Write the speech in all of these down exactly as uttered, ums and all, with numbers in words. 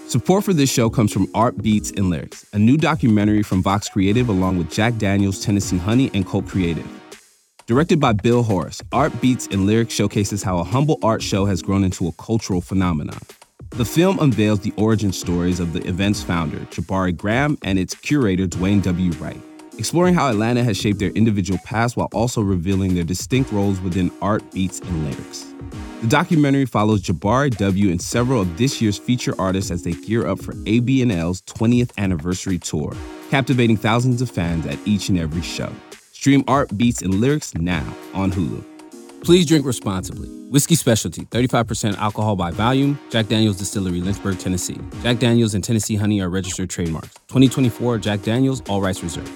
Support for this show comes from Art Beats and Lyrics, a new documentary from Vox Creative along with Jack Daniels, Tennessee Honey, and Colt Creative. Directed by Bill Horace, Art Beats and Lyrics showcases how a humble art show has grown into a cultural phenomenon. The film unveils the origin stories of the event's founder, Jabari Graham, and its curator, Dwayne W. Wright, exploring how Atlanta has shaped their individual paths while also revealing their distinct roles within Art, Beats, and Lyrics. The documentary follows Jabari W. and several of this year's feature artists as they gear up for A B N L's twentieth anniversary tour, captivating thousands of fans at each and every show. Stream Art, Beats, and Lyrics now on Hulu. Please drink responsibly. Whiskey Specialty, thirty-five percent alcohol by volume. Jack Daniels Distillery, Lynchburg, Tennessee. Jack Daniels and Tennessee Honey are registered trademarks. twenty twenty-four Jack Daniels, all rights reserved.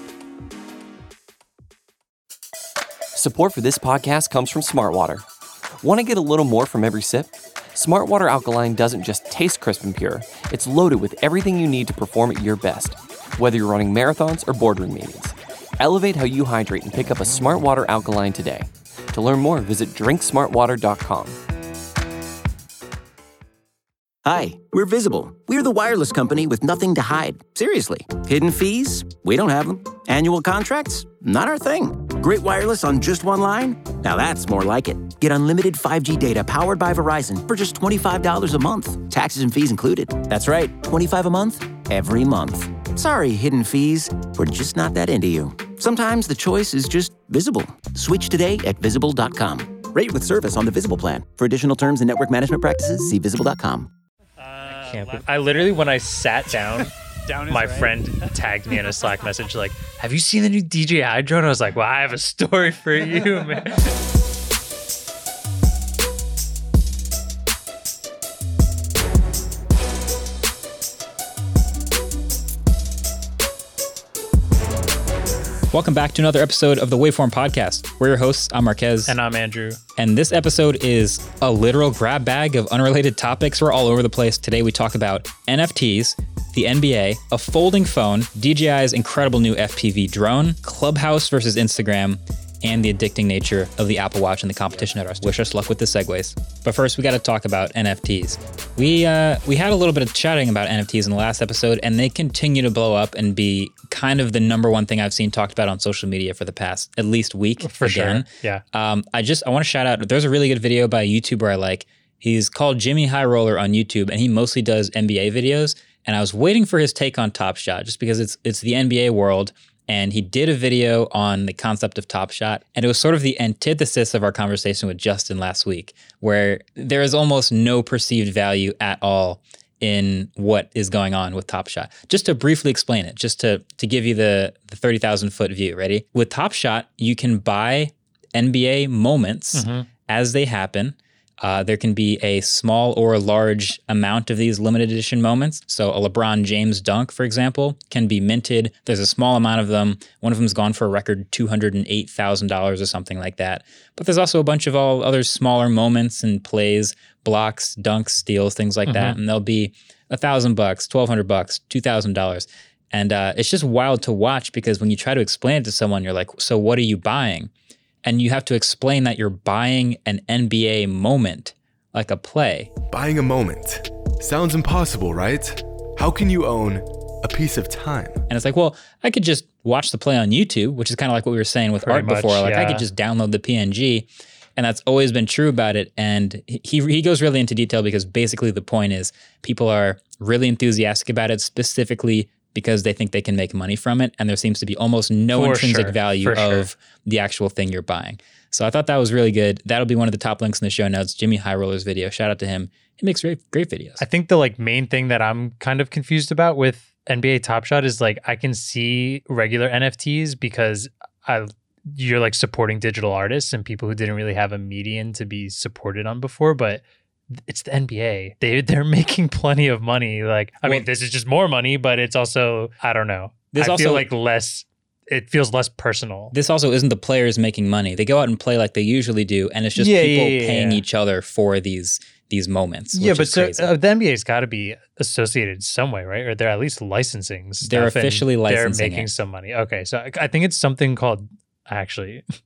Support for this podcast comes from Smartwater. Want to get a little more from every sip? Smartwater Alkaline doesn't just taste crisp and pure. It's loaded with everything you need to perform at your best, whether you're running marathons or boardroom meetings. Elevate how you hydrate and pick up a Smartwater Alkaline today. To learn more, visit drink smart water dot com. Hi, we're Visible. We're the wireless company with nothing to hide. Seriously. Hidden fees? We don't have them. Annual contracts? Not our thing. Great wireless on just one line? Now that's more like it. Get unlimited five G data powered by Verizon for just twenty-five dollars a month. Taxes and fees included. That's right, twenty-five dollars a month, every month. Sorry, hidden fees. We're just not that into you. Sometimes the choice is just Visible. Switch today at visible dot com. Rate with service on the Visible plan. For additional terms and network management practices, see visible dot com. Uh, I literally, when I sat down, down my right. friend tagged me in a Slack message like, have you seen the new D J I drone? I was like, well, I have a story for you, man. Welcome back to another episode of the Waveform Podcast. We're your hosts. I'm Marquez. And I'm Andrew. And this episode is a literal grab bag of unrelated topics. We're all over the place. Today we talk about N F Ts, the N B A, a folding phone, D J I's incredible new F P V drone, Clubhouse versus Instagram, and the addicting nature of the Apple Watch and the competition at our studio. Wish us luck with the segues. But first, we got to talk about N F Ts. We uh, we had a little bit of chatting about N F Ts in the last episode, and they continue to blow up and be kind of the number one thing I've seen talked about on social media for the past at least week. For again. sure, yeah. Um, I just I want to shout out. There's a really good video by a YouTuber I like. He's called Jimmy High Roller on YouTube, and he mostly does N B A videos. And I was waiting for his take on Top Shot, just because it's it's the N B A world. And he did a video on the concept of Top Shot. And it was sort of the antithesis of our conversation with Justin last week, where there is almost no perceived value at all in what is going on with Top Shot. Just to briefly explain it, just to, to give you the, the thirty thousand foot view, ready? With Top Shot, you can buy N B A moments mm-hmm. as they happen. Uh, there can be a small or a large amount of these limited edition moments. So a LeBron James dunk, for example, can be minted. There's a small amount of them. One of them's gone for a record two hundred eight thousand dollars or something like that. But there's also a bunch of all other smaller moments and plays, blocks, dunks, steals, things like mm-hmm. that. And they'll be a thousand bucks, twelve hundred bucks, two thousand dollars. And uh, it's just wild to watch, because when you try to explain it to someone, you're like, so what are you buying? And you have to explain that you're buying an N B A moment, like a play. Buying a moment. Sounds impossible, right? How can you own a piece of time? And it's like, well, I could just watch the play on YouTube, which is kind of like what we were saying with Pretty art much, before. Like yeah. I could just download the P N G, and that's always been true about it. And he he goes really into detail, because basically the point is people are really enthusiastic about it, specifically because they think they can make money from it. And there seems to be almost no For intrinsic sure. value For of sure. the actual thing you're buying. So I thought that was really good. That'll be one of the top links in the show notes. Jimmy High Roller's video. Shout out to him. He makes great, great videos. I think the like main thing that I'm kind of confused about with N B A Top Shot is like, I can see regular N F Ts because I, you're like supporting digital artists and people who didn't really have a median to be supported on before, but it's the N B A. They, they're making plenty of money. Like, I well, mean, this is just more money, but it's also, I don't know. This I also, feel like less, it feels less personal. This also isn't the players making money. They go out and play like they usually do, and it's just yeah, people yeah, yeah, paying yeah. each other for these these moments. Yeah, which but is so crazy. uh, the N B A's got to be associated some way, right? Or they're at least licensing stuff. They're officially and licensing They're making it. some money. Okay, so I, I think it's something called, actually,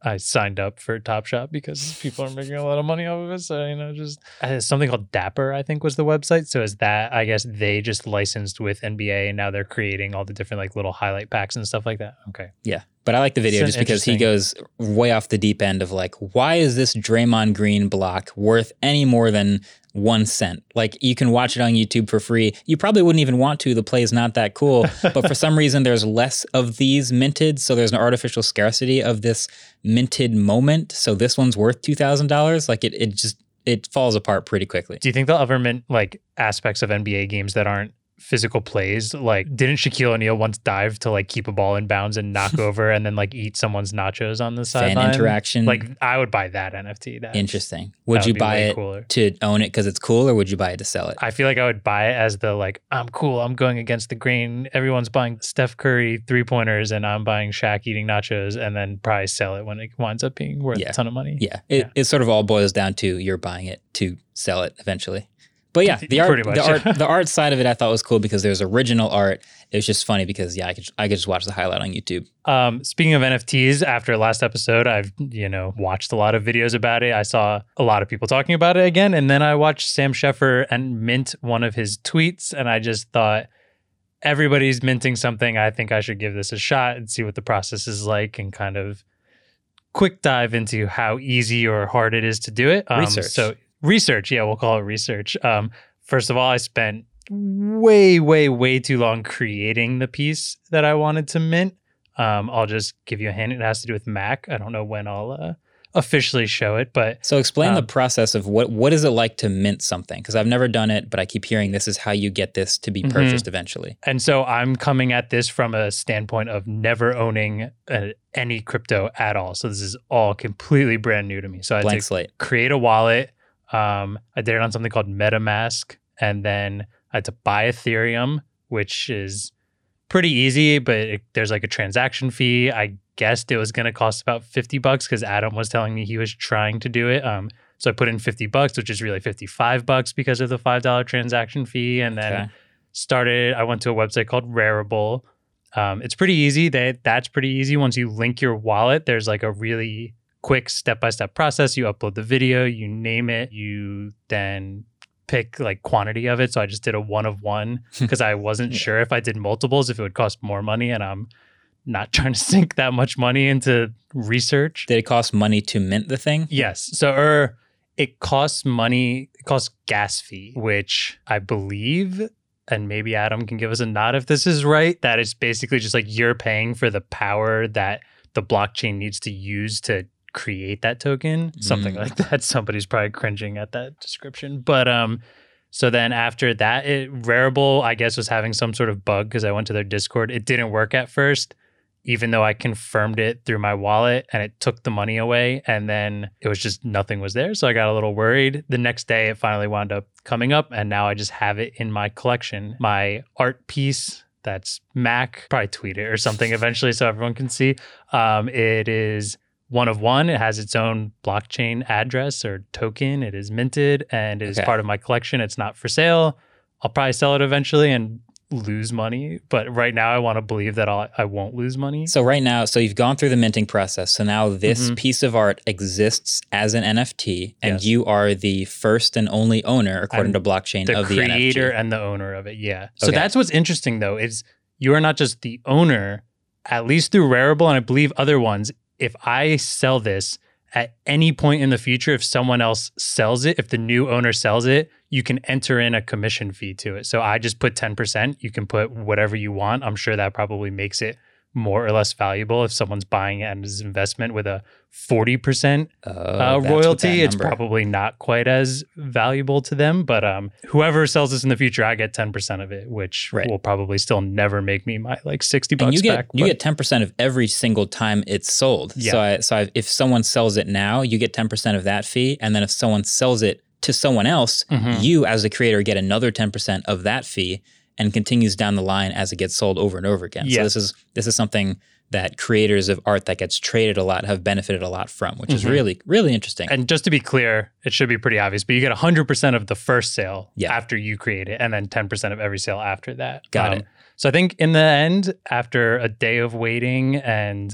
I signed up for Top Shot because people are making a lot of money off of it. So, you know, just uh, something called Dapper, I think was the website. So is that, I guess they just licensed with N B A and now they're creating all the different like little highlight packs and stuff like that. Okay. Yeah. But I like the video So just because he goes way off the deep end of like, why is this Draymond Green block worth any more than one cent? Like, you can watch it on YouTube for free. You probably wouldn't even want to. The play is not that cool. But for some reason, there's less of these minted. So there's an artificial scarcity of this minted moment. So this one's worth two thousand dollars. Like, it, it just, it falls apart pretty quickly. Do you think they'll ever mint like aspects of N B A games that aren't physical plays? Like, didn't Shaquille O'Neal once dive to like keep a ball in bounds and knock over and then like eat someone's nachos on the Fan sideline? interaction. Like, I would buy that N F T. That's, Interesting. Would that you would be buy way it cooler. to own it because it's cool, or would you buy it to sell it? I feel like I would buy it as the like, I'm cool, I'm going against the grain. Everyone's buying Steph Curry three pointers and I'm buying Shaq eating nachos, and then probably sell it when it winds up being worth Yeah. a ton of money. Yeah. It, Yeah. it sort of all boils down to you're buying it to sell it eventually. But yeah, the art, Pretty much. the art, the art side of it, I thought was cool because there's original art. It was just funny because yeah, I could, I could just watch the highlight on YouTube. Um, speaking of N F Ts, after last episode, I've, you know, watched a lot of videos about it. I saw a lot of people talking about it again. And then I watched Sam Sheffer and mint one of his tweets. And I just thought, everybody's minting something. I think I should give this a shot and see what the process is like, and kind of quick dive into how easy or hard it is to do it. Um, Research. So research. Yeah, we'll call it research. Um, first of all, I spent way, way, way too long creating the piece that I wanted to mint. Um, I'll just give you a hint. It has to do with Mac. I don't know when I'll uh, officially show it, but So explain Um, the process of what what is it like to mint something? Because I've never done it, but I keep hearing this is how you get this to be Mhm. purchased eventually. and so I'm coming at this from a standpoint of never owning uh, any crypto at all. So this is all completely brand new to me. So I had Blank to slate. create a wallet. Um, I did it on something called MetaMask, and then I had to buy Ethereum, which is pretty easy, but it, there's like a transaction fee. I guessed it was going to cost about fifty bucks because Adam was telling me he was trying to do it. Um, so I put in fifty bucks, which is really fifty-five bucks because of the five dollar transaction fee. And then Okay. started, I went to a website called Rarible. Um, it's pretty easy. They, that's pretty easy. Once you link your wallet, there's like a really quick step-by-step process. You upload the video, you name it, you then pick like quantity of it. So I just did a one of one because I wasn't Yeah. sure if I did multiples, if it would cost more money, and I'm not trying to sink that much money into research. Did it cost money to mint the thing? Yes. So er, it costs money, it costs gas fee, which I believe, and maybe Adam can give us a nod if this is right, that it's basically just like you're paying for the power that the blockchain needs to use to create that token, something Mm. like that. Somebody's probably cringing at that description. But um, so then after that, it Rarible, I guess, was having some sort of bug because I went to their Discord. It didn't work at first, even though I confirmed it through my wallet, and it took the money away, and then it was just nothing was there. So I got a little worried. The next day it finally wound up coming up, and now I just have it in my collection. My art piece, that's Mac, probably tweet it or something eventually so everyone can see. Um, it is one of one. It has its own blockchain address or token. It is minted, and it is Okay. part of my collection. It's not for sale. I'll probably sell it eventually and lose money, but right now I want to believe that I'll, I won't lose money. So right now, so you've gone through the minting process. So now this Mhm. piece of art exists as an N F T, and Yes. you are the first and only owner, according I'm to blockchain, the of the creator N F T. and the owner of it. Yeah. So Okay. that's what's interesting though, is you are not just the owner, at least through Rarible, and I believe other ones. If I sell this at any point in the future, if someone else sells it, if the new owner sells it, you can enter in a commission fee to it. So I just put ten percent. You can put whatever you want. I'm sure that probably makes it more or less valuable if someone's buying it as an investment with a forty percent Oh, uh, that's what royalty. that It's number- probably not quite as valuable to them, but um, whoever sells this in the future, I get ten percent of it, which Right. will probably still never make me my like sixty bucks and you get back. you but- get ten percent of every single time it's sold. Yeah. So I, so I, if someone sells it now, you get ten percent of that fee, and then if someone sells it to someone else, Mhm. you as the creator get another ten percent of that fee, and continues down the line as it gets sold over and over again. Yeah. So this is this is something that creators of art that gets traded a lot have benefited a lot from, which is Mhm. really really interesting. And just to be clear, it should be pretty obvious, but you get one hundred percent of the first sale Yeah. after you create it, and then ten percent of every sale after that. Got it. So I think in the end, after a day of waiting and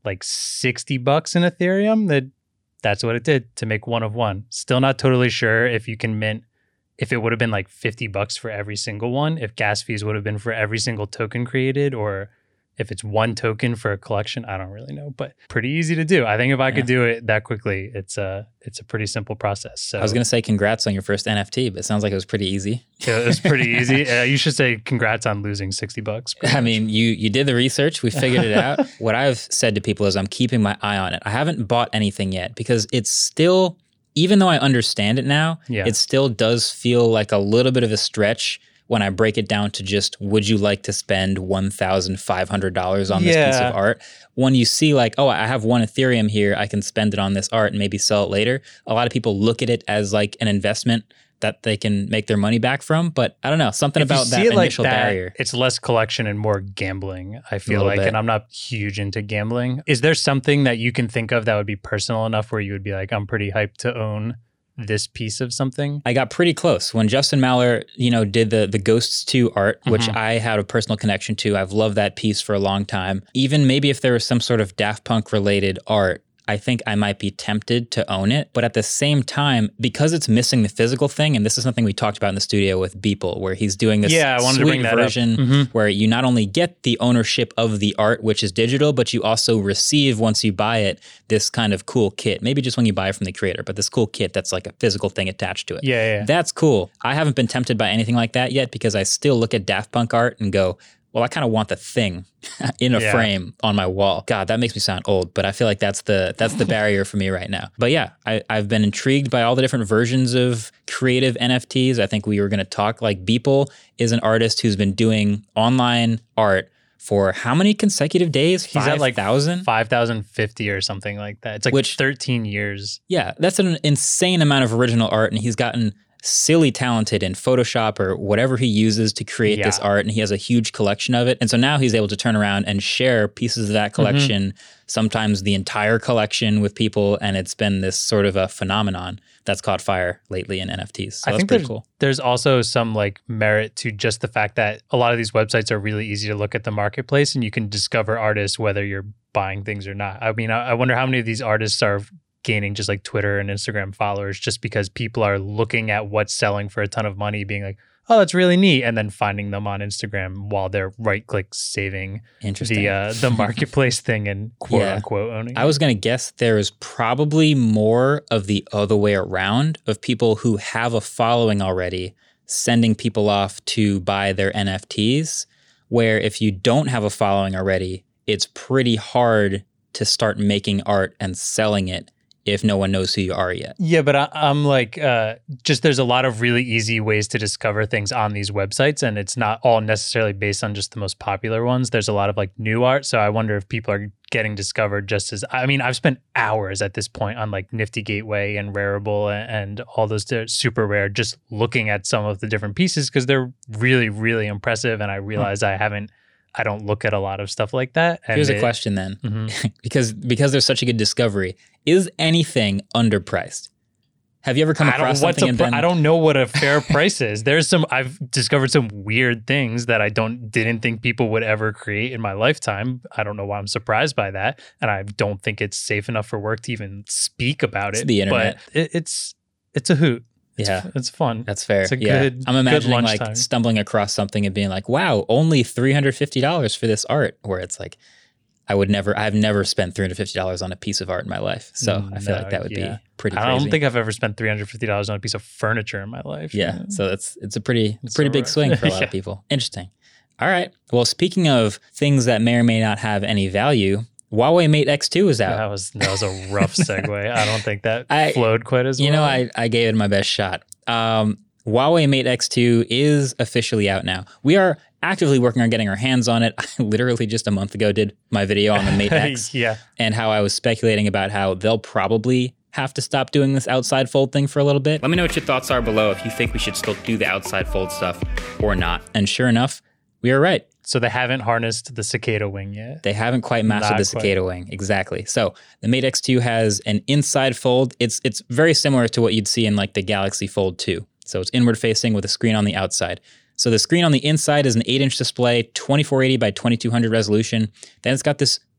like sixty bucks in Ethereum, that that's what it did to make one of one. Still not totally sure if you can mint, if it would have been like fifty bucks for every single one, if gas fees would have been for every single token created, or if it's one token for a collection. I don't really know, but pretty easy to do. I think if I yeah. could do it that quickly, it's a, it's a pretty simple process. So I was going to say congrats on your first N F T, but it sounds like it was pretty easy. Yeah, it was pretty easy. Uh, you should say congrats on losing sixty bucks. I mean, you you did the research. We figured it out. What I've said to people is I'm keeping my eye on it. I haven't bought anything yet because it's still, even though I understand it now, yeah. it still does feel like a little bit of a stretch when I break it down to just, would you like to spend one thousand five hundred dollars on this yeah. piece of art? When you see like, oh, I have one Ethereum here, I can spend it on this art and maybe sell it later. A lot of people look at it as like an investment that they can make their money back from. But I don't know, something if about that initial like that, barrier. It's less collection and more gambling, I feel like. Bit. And I'm not huge into gambling. Is there something that you can think of that would be personal enough where you would be like, I'm pretty hyped to own this piece of something? I got pretty close. When Justin Maller, you know, did the the Ghosts two art, mm-hmm. which I had a personal connection to. I've loved that piece for a long time. Even maybe if there was some sort of Daft Punk related art, I think I might be tempted to own it. But at the same time, because it's missing the physical thing, and this is something we talked about in the studio with Beeple, where he's doing this yeah, I wanted sweet to bring that version mm-hmm. where you not only get the ownership of the art, which is digital, but you also receive, once you buy it, this kind of cool kit. Maybe just when you buy it from the creator, but this cool kit that's like a physical thing attached to it. Yeah, yeah. That's cool. I haven't been tempted by anything like that yet because I still look at Daft Punk art and go, well, I kind of want the thing in a yeah. frame on my wall. God, that makes me sound old, but I feel like that's the that's the barrier for me right now. But yeah, I, I've been intrigued by all the different versions of creative N F Ts. I think we were going to talk, like Beeple is an artist who's been doing online art for how many consecutive days? He's at like five thousand fifty or something like that. It's like Which, thirteen years. Yeah, that's an insane amount of original art, and he's gotten silly talented in Photoshop or whatever he uses to create yeah. this art, and he has a huge collection of it. And so now he's able to turn around and share pieces of that collection, mm-hmm. sometimes the entire collection with people, and it's been this sort of a phenomenon that's caught fire lately in N F Ts. So I that's think pretty there's, cool. There's also some like merit to just the fact that a lot of these websites are really easy to look at the marketplace, and you can discover artists whether you're buying things or not. I mean, I, I wonder how many of these artists are gaining just like Twitter and Instagram followers just because people are looking at what's selling for a ton of money, being like, oh, that's really neat, and then finding them on Instagram while they're right-click saving the uh, the marketplace thing and quote-unquote yeah. owning. I was going to guess there is probably more of the other way around, of people who have a following already sending people off to buy their N F Ts, where if you don't have a following already, it's pretty hard to start making art and selling it if no one knows who you are yet. Yeah, but I, I'm like, uh, just there's a lot of really easy ways to discover things on these websites, and it's not all necessarily based on just the most popular ones. There's a lot of like new art, so I wonder if people are getting discovered just as, I mean, I've spent hours at this point on like Nifty Gateway and Rarible and, and all those super rare, just looking at some of the different pieces because they're really, really impressive, and I realize hmm. I haven't I don't look at a lot of stuff like that. And Here's it, a question then, mm-hmm. because because there's such a good discovery. Is anything underpriced? Have you ever come across something and pr- then... I don't know what a fair price is. There's some, I've discovered some weird things that I don't didn't think people would ever create in my lifetime. I don't know why I'm surprised by that. And I don't think it's safe enough for work to even speak about it's it. the internet. But it, it's it's a hoot. It's, yeah, it's fun. That's fair. It's a yeah. good, I'm imagining good like lunchtime. stumbling across something and being like, "Wow, only three hundred fifty dollars for this art." Where it's like, I would never, I've never spent three hundred fifty dollars on a piece of art in my life. So no, I feel like that would yeah. be pretty. Crazy. I don't think I've ever spent three hundred fifty dollars on a piece of furniture in my life. Yeah, yeah. So it's it's a pretty it's pretty big right. swing for a lot yeah. of people. Interesting. All right. Well, speaking of things that may or may not have any value, Huawei Mate X two is out. That was that was a rough segue. I don't think that I, flowed quite as well. You know, I, I gave it my best shot. Um, Huawei Mate X two is officially out now. We are actively working on getting our hands on it. I literally just a month ago did my video on the Mate X yeah. and how I was speculating about how they'll probably have to stop doing this outside fold thing for a little bit. Let me know what your thoughts are below if you think we should still do the outside fold stuff or not. And sure enough, we are right. So they haven't harnessed the cicada wing yet. They haven't quite mastered Not the cicada quite. wing. Exactly. So the Mate X two has an inside fold. It's it's very similar to what you'd see in like the Galaxy Fold two. So it's inward facing with a screen on the outside. So the screen on the inside is an eight inch display, twenty-four eighty by twenty-two hundred resolution. Then it's got this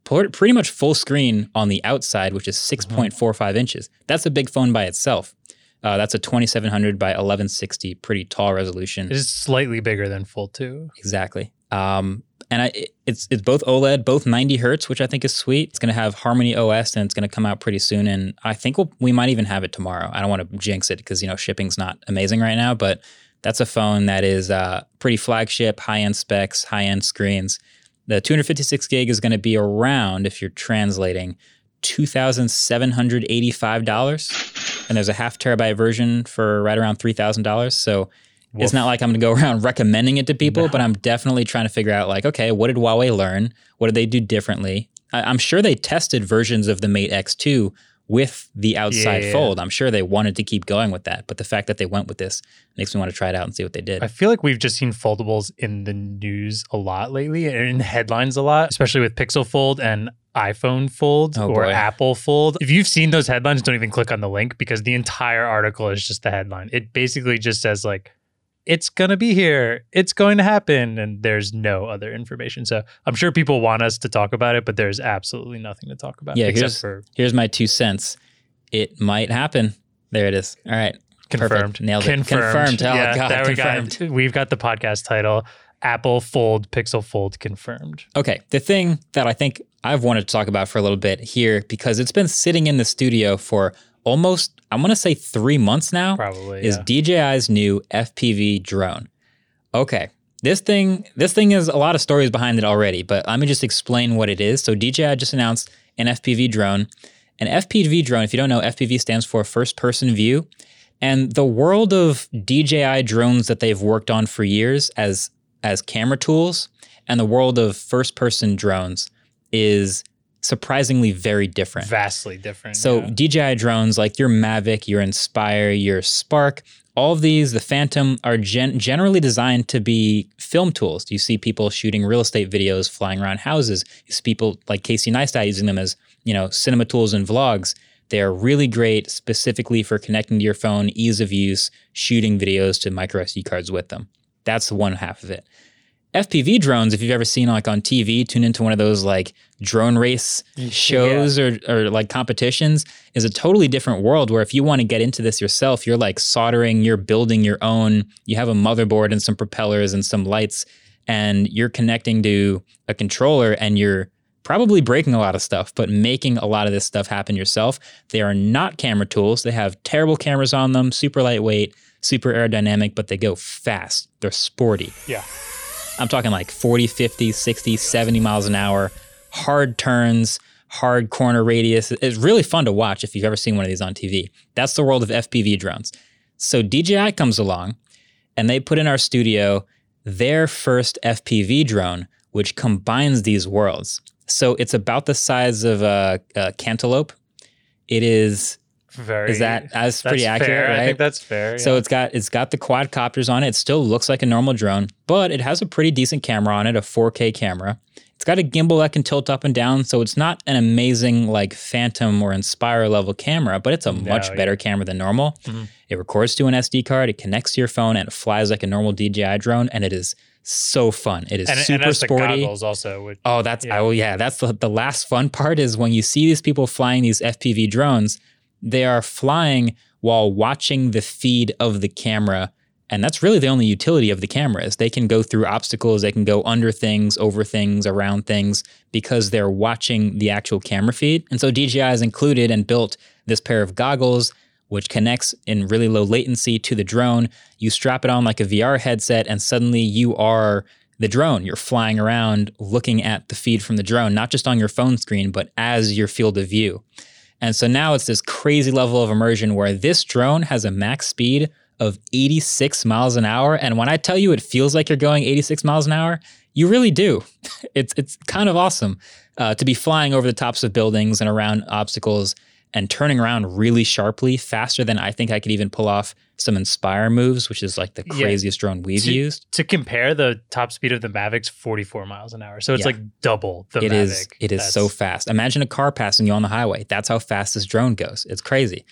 pretty much full screen on the outside, which is six point four five inches. That's a big phone by itself. Uh, that's a twenty-seven hundred by eleven sixty, pretty tall resolution. It is slightly bigger than Fold two. Exactly. Um, and I, it's it's both OLED, both ninety hertz, which I think is sweet. It's going to have Harmony O S, and it's going to come out pretty soon. And I think we'll, we might even have it tomorrow. I don't want to jinx it because, you know, shipping's not amazing right now, but that's a phone that is uh, pretty flagship, high-end specs, high-end screens. The two fifty-six gig is going to be around, if you're translating, two thousand seven hundred eighty-five dollars. And there's a half terabyte version for right around three thousand dollars. So Woof. It's not like I'm going to go around recommending it to people, no. but I'm definitely trying to figure out like, okay, what did Huawei learn? What did they do differently? I, I'm sure they tested versions of the Mate X two with the outside yeah, yeah, fold. Yeah. I'm sure they wanted to keep going with that. But the fact that they went with this makes me want to try it out and see what they did. I feel like we've just seen foldables in the news a lot lately and in headlines a lot, especially with Pixel Fold and iPhone Fold oh, or boy. Apple Fold. If you've seen those headlines, don't even click on the link because the entire article is just the headline. It basically just says like, it's going to be here. It's going to happen. And there's no other information. So I'm sure people want us to talk about it, but there's absolutely nothing to talk about. Yeah, except here's, for here's my two cents. It might happen. There it is. All right. Confirmed. Perfect. Nailed it. Confirmed. Confirmed. Oh, yeah, God. There we Confirmed. got, we've got the podcast title, Apple Fold, Pixel Fold confirmed. Okay. The thing that I think I've wanted to talk about for a little bit here, because it's been sitting in the studio for almost, I want to say three months now, Probably, is yeah. D J I's new F P V drone. Okay. This thing, this thing has a lot of stories behind it already, but let me just explain what it is. So D J I just announced an F P V drone. An F P V drone, if you don't know, F P V stands for first person view. And the world of D J I drones that they've worked on for years as as camera tools and the world of first person drones is surprisingly very different. Vastly different. So yeah. D J I drones like your Mavic, your Inspire, your Spark, all of these, the Phantom, are gen- generally designed to be film tools. You see people shooting real estate videos, flying around houses. You see people like Casey Neistat using them as, you know, cinema tools and vlogs. They are really great specifically for connecting to your phone, ease of use, shooting videos to micro S D cards with them. That's one half of it. F P V drones, if you've ever seen like on T V, tune into one of those like drone race shows yeah. or, or like competitions, is a totally different world where if you want to get into this yourself, you're like soldering, you're building your own, you have a motherboard and some propellers and some lights, and you're connecting to a controller and you're probably breaking a lot of stuff, but making a lot of this stuff happen yourself. They are not camera tools. They have terrible cameras on them, super lightweight, super aerodynamic, but they go fast. They're sporty. Yeah. I'm talking like forty, fifty, sixty, seventy miles an hour, hard turns, hard corner radius. It's really fun to watch if you've ever seen one of these on T V. That's the world of F P V drones. So D J I comes along and they put in our studio their first F P V drone, which combines these worlds. So it's about the size of a, a cantaloupe. It is... Very, is that that's, that's pretty accurate, fair. right? I think that's fair. Yeah. So it's got it's got the quadcopters on it. It still looks like a normal drone, but it has a pretty decent camera on it, a four K camera. It's got a gimbal that can tilt up and down, so it's not an amazing like Phantom or Inspire level camera, but it's a no, much yeah. better camera than normal. Mm-hmm. It records to an S D card, it connects to your phone, and it flies like a normal D J I drone, and it is so fun. It is and, super and that's sporty. The goggles also. Which, oh, that's yeah. oh yeah, that's the, the last fun part is when you see these people flying these F P V drones. They are flying while watching the feed of the camera. And that's really the only utility of the cameras. They can go through obstacles. They can go under things, over things, around things, because they're watching the actual camera feed. And so D J I has included and built this pair of goggles, which connects in really low latency to the drone. You strap it on like a V R headset, and suddenly you are the drone. You're flying around looking at the feed from the drone, not just on your phone screen, but as your field of view. And so now it's this crazy level of immersion where this drone has a max speed of eighty-six miles an hour. And when I tell you it feels like you're going eighty-six miles an hour, you really do. It's it's kind of awesome uh, to be flying over the tops of buildings and around obstacles and turning around really sharply, faster than I think I could even pull off some Inspire moves, which is like the craziest yeah. drone we've to, used. To compare, the top speed of the Mavic's forty-four miles an hour. So it's yeah. like double the it Mavic. Is, it is That's... so fast. Imagine a car passing you on the highway. That's how fast this drone goes. It's crazy.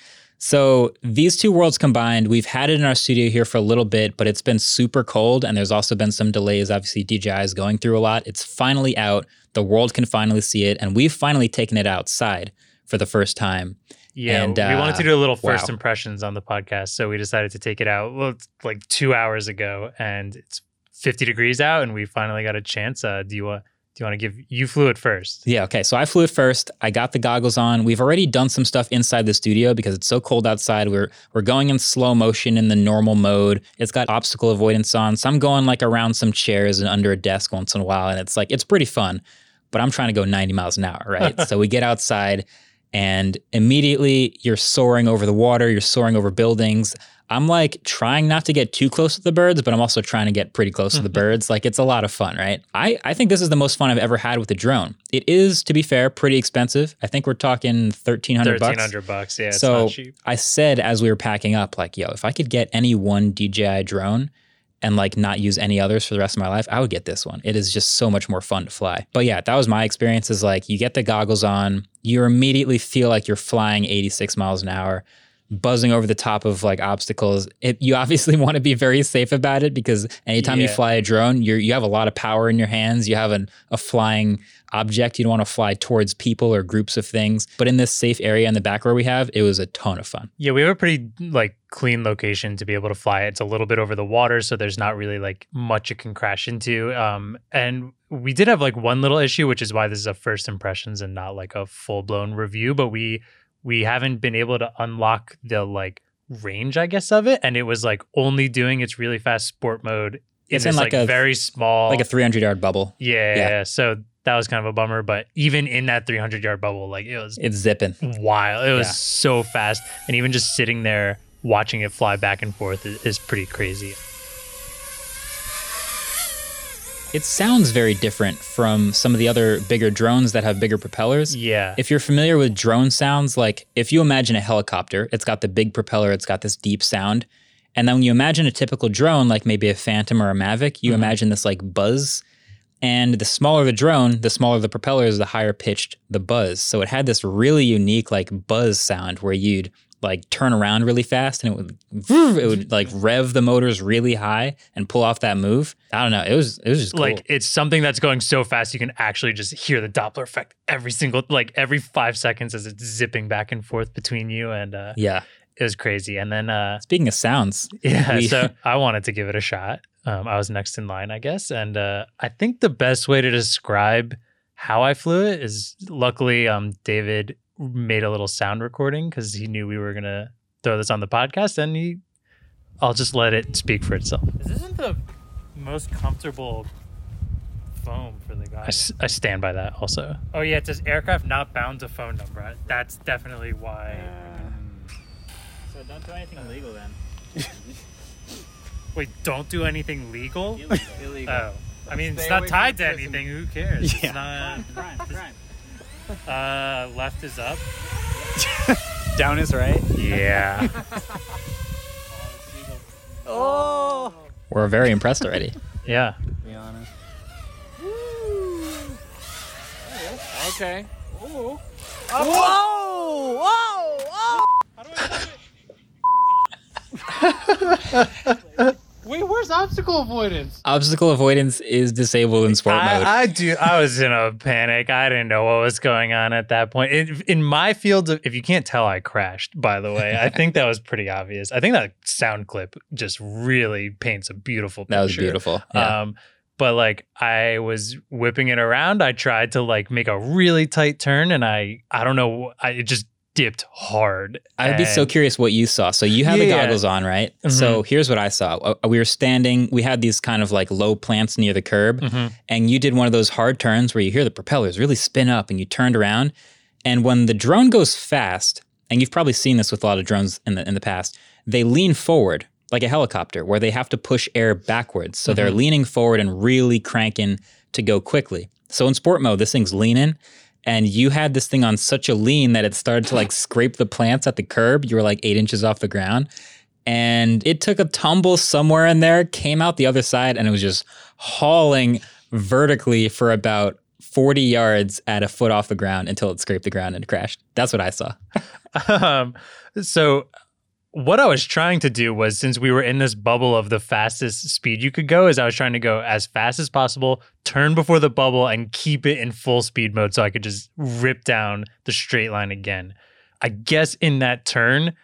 So these two worlds combined, we've had it in our studio here for a little bit, but it's been super cold and there's also been some delays. Obviously, D J I is going through a lot. It's finally out. The world can finally see it. And we've finally taken it outside for the first time. Yeah, and, we uh, wanted to do a little first wow. impressions on the podcast. So we decided to take it out well, it's like two hours ago and it's fifty degrees out and we finally got a chance. Uh, do you want do you want to give, you flew it first? Yeah, okay. So I flew it first. I got the goggles on. We've already done some stuff inside the studio because it's so cold outside. We're we're going in slow motion in the normal mode. It's got obstacle avoidance on. So I'm going like around some chairs and under a desk once in a while. And it's like, it's pretty fun, but I'm trying to go ninety miles an hour, right? So we get outside and immediately you're soaring over the water. You're soaring over buildings. I'm like trying not to get too close to the birds, but I'm also trying to get pretty close to the birds. Like it's a lot of fun, right? I, I think this is the most fun I've ever had with a drone. It is, to be fair, pretty expensive. I think we're talking thirteen hundred bucks. thirteen hundred bucks, yeah, it's so not cheap. I said as we were packing up, like, yo, if I could get any one D J I drone and like not use any others for the rest of my life, I would get this one. It is just so much more fun to fly. But yeah, that was my experience is like you get the goggles on, you immediately feel like you're flying eighty-six miles an hour, buzzing over the top of like obstacles. It, you obviously want to be very safe about it because anytime Yeah. you fly a drone, you're, you have a lot of power in your hands. You have an, a flying object. You don't want to fly towards people or groups of things. But in this safe area in the back where we have, it was a ton of fun. Yeah, we have a pretty like clean location to be able to fly. It's a little bit over the water, so there's not really like much it can crash into. Um, and we did have like one little issue, which is why this is a first impressions and not like a full blown review. But we we haven't been able to unlock the like range, I guess, of it, and it was like only doing its really fast sport mode. In It's this, in like like a- very small, Like a three hundred yard bubble. yeah, yeah. yeah. So that was kind of a bummer. But even in that three hundred yard bubble, like it was It's zipping. wild. It was Yeah. so fast. And even just sitting there watching it fly back and forth is, is pretty crazy. It sounds very different from some of the other bigger drones that have bigger propellers. Yeah. If you're familiar with drone sounds, like if you imagine a helicopter, it's got the big propeller, it's got this deep sound. And then when you imagine a typical drone, like maybe a Phantom or a Mavic, you Mhm. imagine this like buzz. And the smaller the drone, the smaller the propellers, the higher pitched the buzz. So it had this really unique like buzz sound where you'd like turn around really fast and it would it would like rev the motors really high and pull off that move. I don't know. It was it was just cool. Like it's something that's going so fast you can actually just hear the Doppler effect every single like every five seconds as it's zipping back and forth between you, and uh yeah. it was crazy. And then uh Speaking of sounds, yeah, we- so I wanted to give it a shot. Um, I was next in line, I guess, and uh I think the best way to describe how I flew it is luckily um David made a little sound recording because he knew we were gonna throw this on the podcast, and he I'll just let it speak for itself. This isn't the most comfortable foam for the guy. I, s- I stand by that also. Oh yeah, it says aircraft not bound to phone number. That's definitely why. So don't do anything illegal then. Wait, don't do anything legal? Illegal. Oh, I mean, it's Stay not away tied from to prison. anything. Who cares? Yeah. It's not. Crime, crime. Uh, left is up. Down is right. Yeah. Oh. We're very impressed already. Yeah. Be honest. Okay. Ooh. Whoa! Whoa! Whoa! Wait, where's obstacle avoidance? Obstacle avoidance is disabled in sport mode. I, I do. I was in a panic. I didn't know what was going on at that point. In, in my field, of, if you can't tell, I crashed. By the way, I think that was pretty obvious. I think that sound clip just really paints a beautiful picture. That was beautiful. Yeah. Um, but like I was whipping it around. I tried to like make a really tight turn, and I I don't know. I it just dipped hard. I'd be so And- curious what you saw. So you have the Yeah. goggles on, right? Mhm. So here's what I saw. Uh, We were standing, we had these kind of like low plants near the curb, Mhm. and you did one of those hard turns where you hear the propellers really spin up and you turned around. And when the drone goes fast, and you've probably seen this with a lot of drones in the in the past, they lean forward like a helicopter where they have to push air backwards. So they're leaning forward and really cranking to go quickly. So in sport mode, this thing's leaning. And you had this thing on such a lean that it started to like scrape the plants at the curb. You were like eight inches off the ground. And it took a tumble somewhere in there, came out the other side, and it was just hauling vertically for about forty yards at a foot off the ground until it scraped the ground and crashed. That's what I saw. um, so what I was trying to do was, since we were in this bubble of the fastest speed you could go, is I was trying to go as fast as possible, turn before the bubble, and keep it in full speed mode so I could just rip down the straight line again. I guess in that turn,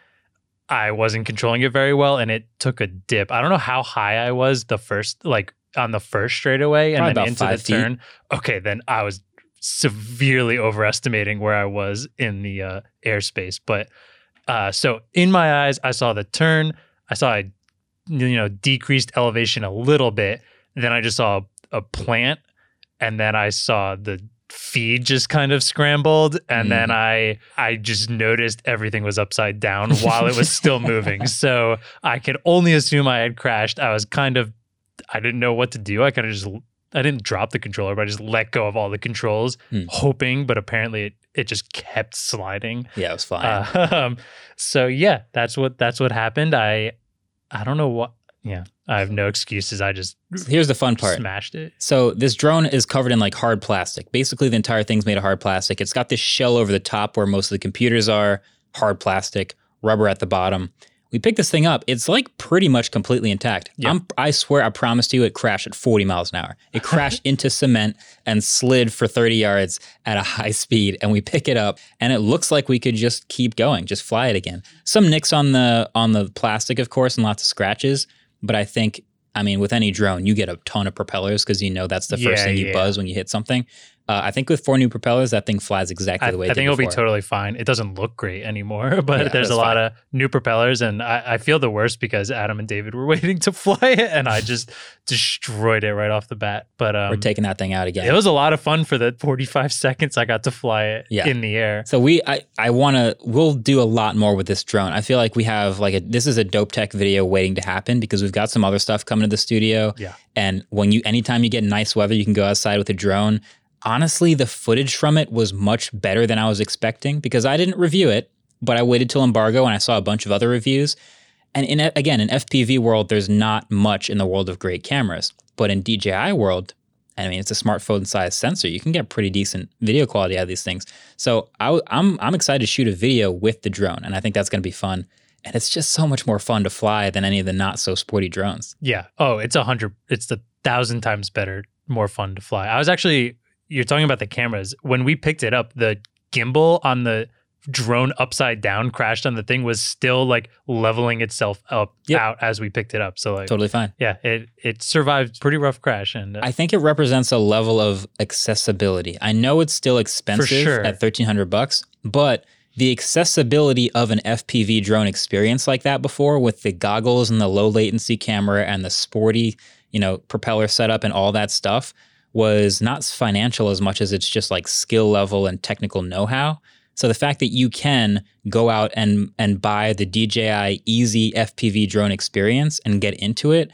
I wasn't controlling it very well, and it took a dip. I don't know how high I was the first, like on the first straightaway, and Probably then about into five the feet. turn. Okay, then I was severely overestimating where I was in the uh, airspace. But uh, so in my eyes, I saw the turn. I saw I, you know, decreased elevation a little bit. Then I just saw a, a plant, and then I saw the feed just kind of scrambled, and Mm. then I I just noticed everything was upside down while it was still moving. So I could only assume I had crashed. I was kind of I didn't know what to do. I kind of just I didn't drop the controller, but I just let go of all the controls, Hmm. hoping, but apparently it, it just kept sliding. Yeah, it was fine. Uh, um, so yeah, that's what that's what happened. I I don't know what. Yeah, I have no excuses. I just Here's the fun part. smashed it. So this drone is covered in like hard plastic. Basically, the entire thing's made of hard plastic. It's got this shell over the top where most of the computers are, hard plastic, rubber at the bottom. We picked this thing up. It's like pretty much completely intact. Yeah. I'm, I swear, I promised you it crashed at forty miles an hour. It crashed into cement and slid for thirty yards at a high speed. And we pick it up and it looks like we could just keep going, just fly it again. Some nicks on the on the plastic, of course, and lots of scratches. But I think, I mean, with any drone, you get a ton of propellers because you know that's the first Yeah, thing you yeah. buzz when you hit something. Uh, I think with four new propellers, that thing flies exactly I, the way it I did think it'll be before. totally fine. It doesn't look great anymore, but Yeah, there's that's a lot fine. of new propellers, and I, I feel the worst because Adam and David were waiting to fly it, and I just destroyed it right off the bat. But um, We're taking that thing out again. it was a lot of fun for the forty-five seconds I got to fly it Yeah. in the air. So we, I, I want to, we'll do a lot more with this drone. I feel like we have like a, this is a dope tech video waiting to happen because we've got some other stuff coming to the studio. Yeah. And when you, anytime you get nice weather, you can go outside with a drone. Honestly, the footage from it was much better than I was expecting because I didn't review it, but I waited till embargo and I saw a bunch of other reviews. And in again, in F P V world, there's not much in the world of great cameras. But in D J I world, I mean, it's a smartphone-sized sensor. You can get pretty decent video quality out of these things. So I, I'm I'm excited to shoot a video with the drone, and I think that's going to be fun. And it's just so much more fun to fly than any of the not so sporty drones. Yeah. Oh, it's a hundred. It's a thousand times better, more fun to fly. I was actually. You're talking about the cameras. When we picked it up, the gimbal on the drone upside down crashed on the thing was still like leveling itself up Yep. out as we picked it up. So like, Totally fine. yeah, it it survived pretty rough crash. And uh, I think it represents a level of accessibility. I know it's still expensive sure. at thirteen hundred bucks, but the accessibility of an F P V drone experience like that before with the goggles and the low latency camera and the sporty, you know, propeller setup and all that stuff was not financial as much as it's just like skill level and technical know-how. So the fact that you can go out and and buy the D J I Easy F P V drone experience and get into it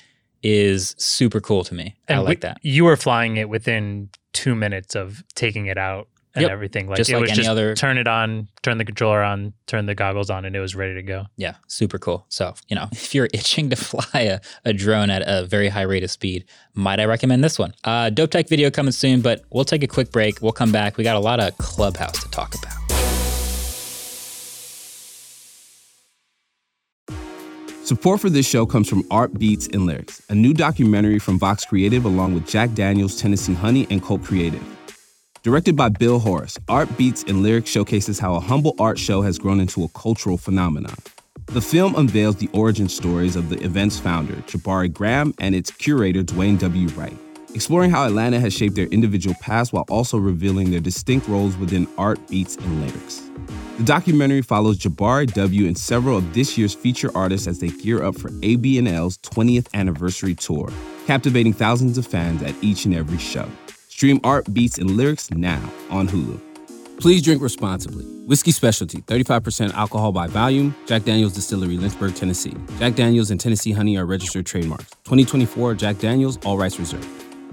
is super cool to me. and I like we- that. You were flying it within two minutes of taking it out and Yep. everything. Like Just it like was any just other- turn it on, turn the controller on, turn the goggles on, and it was ready to go. Yeah, super cool. So, you know, if you're itching to fly a, a drone at a very high rate of speed, might I recommend this one? Uh, Dope Tech video coming soon, but we'll take a quick break. We'll come back. We got a lot of Clubhouse to talk about. Support for this show comes from Art Beats and Lyrics, a new documentary from Vox Creative along with Jack Daniels, Tennessee Honey, and Colt Creative. Directed by Bill Horace, Art Beats and Lyrics showcases how a humble art show has grown into a cultural phenomenon. The film unveils the origin stories of the event's founder, Jabari Graham, and its curator, Dwayne W. Wright, exploring how Atlanta has shaped their individual paths while also revealing their distinct roles within art, beats, and lyrics. The documentary follows Jabari W. and several of this year's feature artists as they gear up for A B N L's twentieth anniversary tour, captivating thousands of fans at each and every show. Stream Art, Beats, and Lyrics now on Hulu. Please drink responsibly. Whiskey Specialty, thirty-five percent alcohol by volume. Jack Daniels Distillery, Lynchburg, Tennessee. Jack Daniels and Tennessee Honey are registered trademarks. twenty twenty-four Jack Daniels, all rights reserved.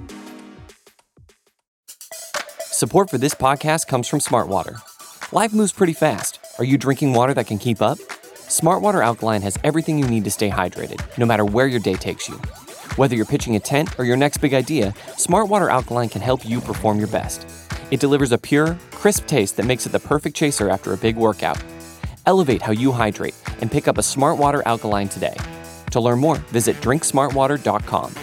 Support for this podcast comes from Smartwater. Life moves pretty fast. Are you drinking water that can keep up? Smartwater Alkaline has everything you need to stay hydrated, no matter where your day takes you. Whether you're pitching a tent or your next big idea, Smart Water Alkaline can help you perform your best. It delivers a pure, crisp taste that makes it the perfect chaser after a big workout. Elevate how you hydrate and pick up a Smart Water Alkaline today. To learn more, visit drink smart water dot com.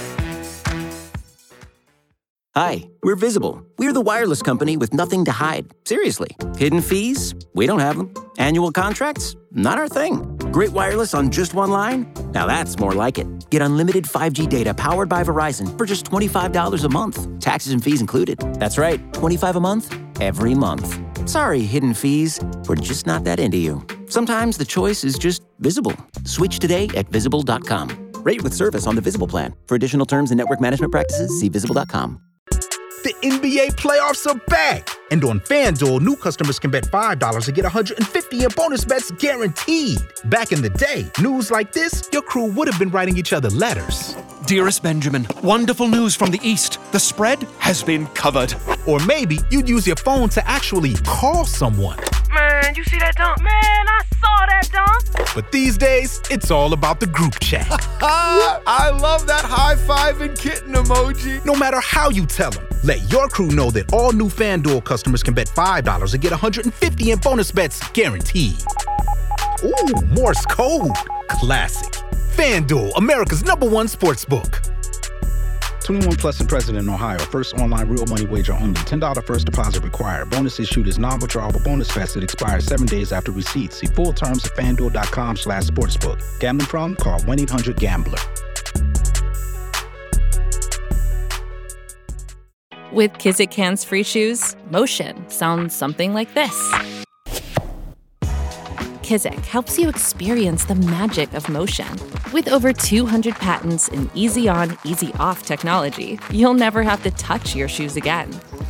Hi, we're Visible. We're the wireless company with nothing to hide. Seriously. Hidden fees? We don't have them. Annual contracts? Not our thing. Great wireless on just one line? Now that's more like it. Get unlimited five G data powered by Verizon for just twenty-five dollars a month. Taxes and fees included. That's right, twenty-five dollars a month, every month. Sorry, hidden fees. We're just not that into you. Sometimes the choice is just Visible. Switch today at visible dot com. Rate with service on the Visible plan. For additional terms and network management practices, see visible dot com. The N B A playoffs are back. And on FanDuel, new customers can bet five dollars and get one hundred fifty in bonus bets guaranteed. Back in the day, news like this, your crew would have been writing each other letters. Dearest Benjamin, wonderful news from the East. The spread has been covered. Or maybe you'd use your phone to actually call someone. Man, you see that dunk? Man, I saw that dunk. But these days, it's all about the group chat. I love that high five and kitten emoji. No matter how you tell them, let your crew know that all new FanDuel customers can bet five dollars and get one hundred fifty in bonus bets guaranteed. Ooh, Morse code. Classic. FanDuel, America's number one sports book. twenty-one plus and present in Ohio. First online real money wager only. ten dollars first deposit required. Bonus issued is non-withdrawable bonus vest that expires seven days after receipt. See full terms at fanduel.com slash sportsbook. Gambling problem? Call one eight hundred gambler. With Kizik hands-free shoes, motion sounds something like this. Kizik helps you experience the magic of motion. With over two hundred patents and easy-on, easy-off technology, you'll never have to touch your shoes again.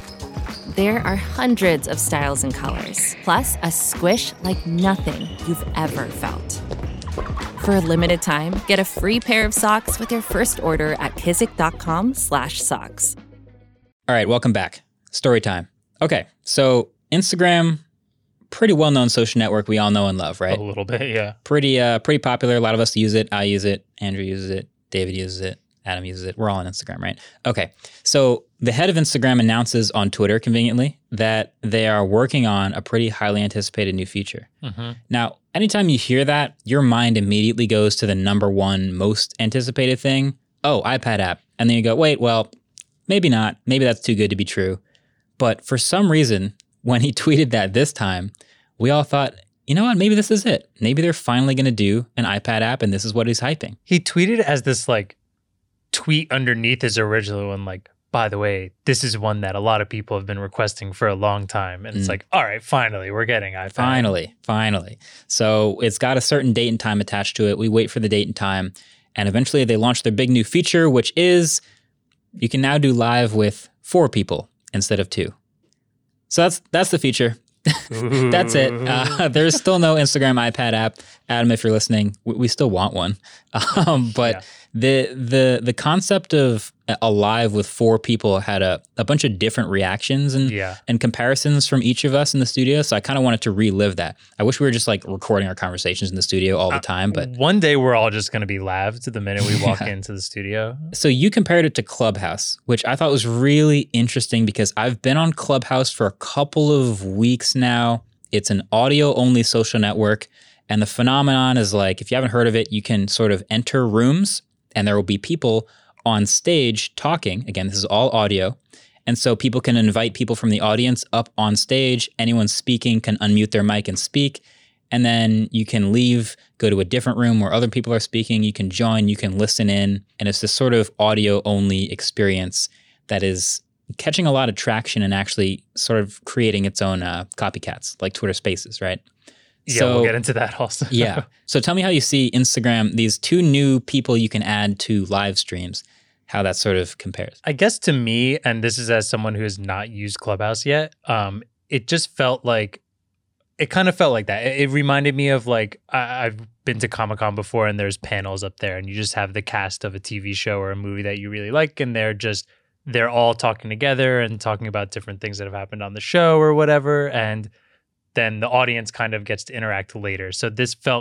There are hundreds of styles and colors, plus a squish like nothing you've ever felt. For a limited time, get a free pair of socks with your first order at kizik.com slash socks. All right, welcome back. Story time. Okay, so Instagram, pretty well-known social network we all know and love, right? A little bit, yeah. Pretty uh, pretty popular. A lot of us use it. I use it. Andrew uses it. David uses it. Adam uses it. We're all on Instagram, right? Okay, so the head of Instagram announces on Twitter, conveniently, that they are working on a pretty highly anticipated new feature. Mm-hmm. Now, anytime you hear that, your mind immediately goes to the number one most anticipated thing. Oh, iPad app. And then you go, wait, well, maybe not. Maybe that's too good to be true. But for some reason, when he tweeted that this time, we all thought, you know what, maybe this is it. Maybe they're finally going to do an iPad app and this is what he's hyping. He tweeted as this like tweet underneath his original one, like, by the way, this is one that a lot of people have been requesting for a long time. And it's mm. like, all right, finally, we're getting iPad. Finally, finally. So it's got a certain date and time attached to it. We wait for the date and time. And eventually they launch their big new feature, which is you can now do live with four people instead of two. So that's that's the feature. That's it. Uh, there's still no Instagram iPad app. Adam, if you're listening, we, we still want one. Um, but yeah. the the the concept of a live with four people had a, a bunch of different reactions and yeah. and comparisons from each of us in the studio. So I kind of wanted to relive that. I wish we were just like recording our conversations in the studio all the time. But uh, one day we're all just going to be laved the minute we walk yeah. into the studio. So you compared it to Clubhouse, which I thought was really interesting because I've been on Clubhouse for a couple of weeks now. It's an audio-only social network. And the phenomenon is like, if you haven't heard of it, you can sort of enter rooms and there will be people on stage talking. Again, this is all audio. And so people can invite people from the audience up on stage. Anyone speaking can unmute their mic and speak. And then you can leave, go to a different room where other people are speaking. You can join, you can listen in. And it's this sort of audio-only experience that is catching a lot of traction and actually sort of creating its own uh, copycats, like Twitter Spaces, right? Yeah, so, we'll get into that also. yeah. So tell me how you see Instagram, these two new people you can add to live streams, how that sort of compares. I guess to me, and this is as someone who has not used Clubhouse yet, um, it just felt like, it kind of felt like that. It, it reminded me of like, I, I've been to Comic-Con before and there's panels up there and you just have the cast of a T V show or a movie that you really like and they're just, they're all talking together and talking about different things that have happened on the show or whatever. And then the audience kind of gets to interact later. So this felt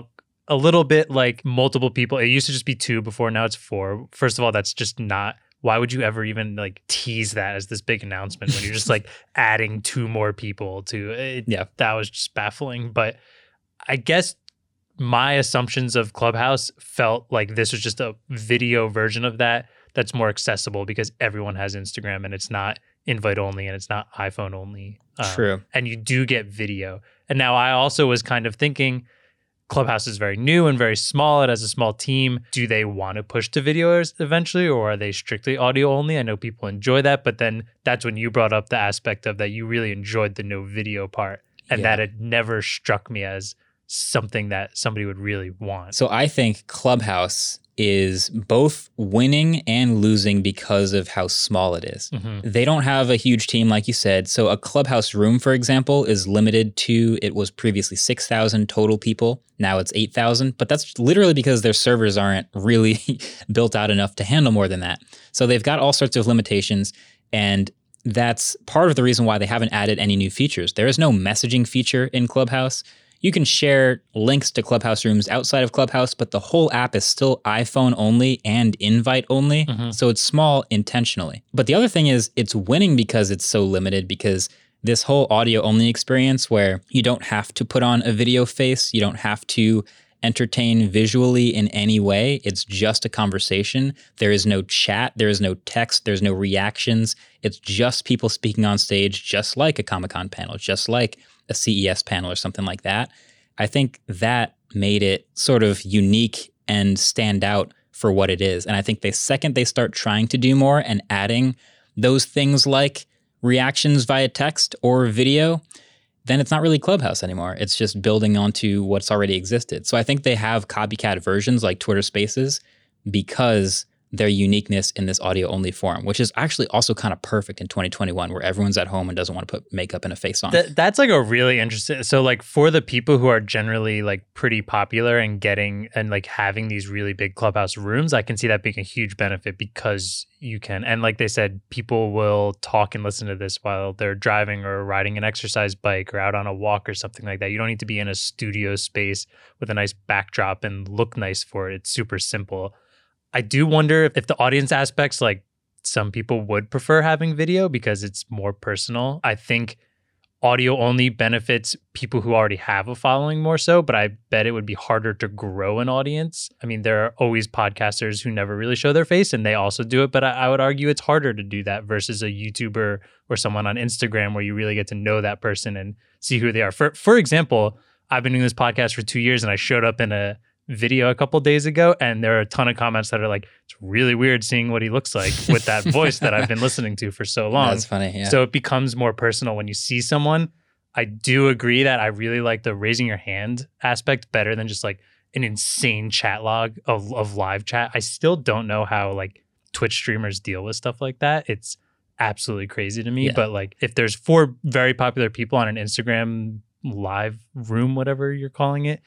a little bit like multiple people. It used to just be two before, now it's four. First of all, that's just not, why would you ever even like tease that as this big announcement when you're just like adding two more people to it? Yeah. That was just baffling. But I guess my assumptions of Clubhouse felt like this was just a video version of that that's more accessible because everyone has Instagram and it's not invite only and it's not iPhone only. Um, True. And you do get video. And now I also was kind of thinking Clubhouse is very new and very small. It has a small team. Do they want to push to video eventually, or are they strictly audio only? I know people enjoy that, but then that's when you brought up the aspect of that you really enjoyed the no video part and Yeah. that it never struck me as something that somebody would really want. So I think Clubhouse is both winning and losing because of how small it is. Mhm. They don't have a huge team, like you said. So a Clubhouse room, for example, is limited to, it was previously six thousand total people. Now it's eight thousand, but that's literally because their servers aren't really built out enough to handle more than that. So they've got all sorts of limitations, and that's part of the reason why they haven't added any new features. There is no messaging feature in Clubhouse. You can share links to Clubhouse rooms outside of Clubhouse, but the whole app is still iPhone only and invite only. Mm-hmm. So it's small intentionally. But the other thing is it's winning because it's so limited, because this whole audio only experience where you don't have to put on a video face, you don't have to entertain visually in any way. It's just a conversation. There is no chat, there is no text, there's no reactions. It's just people speaking on stage, just like a Comic-Con panel, just like a C E S panel or something like that. I think that made it sort of unique and stand out for what it is. And I think the second they start trying to do more and adding those things like reactions via text or video, then it's not really Clubhouse anymore. It's just building onto what's already existed. So I think they have copycat versions like Twitter Spaces because their uniqueness in this audio-only form, which is actually also kind of perfect in twenty twenty-one where everyone's at home and doesn't want to put makeup and a face on. That, that's like a really interesting, so like for the people who are generally like pretty popular and getting and like having these really big Clubhouse rooms, I can see that being a huge benefit because you can, and like they said, people will talk and listen to this while they're driving or riding an exercise bike or out on a walk or something like that. You don't need to be in a studio space with a nice backdrop and look nice for it. It's super simple. I do wonder if, if the audience aspects, like some people would prefer having video because it's more personal. I think audio only benefits people who already have a following more so, but I bet it would be harder to grow an audience. I mean, there are always podcasters who never really show their face and they also do it, but I, I would argue it's harder to do that versus a YouTuber or someone on Instagram where you really get to know that person and see who they are. For, for example, I've been doing this podcast for two years and I showed up in a video a couple days ago and there are a ton of comments that are like, it's really weird seeing what he looks like with that voice that I've been listening to for so long. That's funny, yeah. So it becomes more personal when you see someone. I do agree that I really like the raising your hand aspect better than just like an insane chat log of, of live chat. I still don't know how like Twitch streamers deal with stuff like that. It's absolutely crazy to me. Yeah. But like if there's four very popular people on an Instagram live room, whatever you're calling it,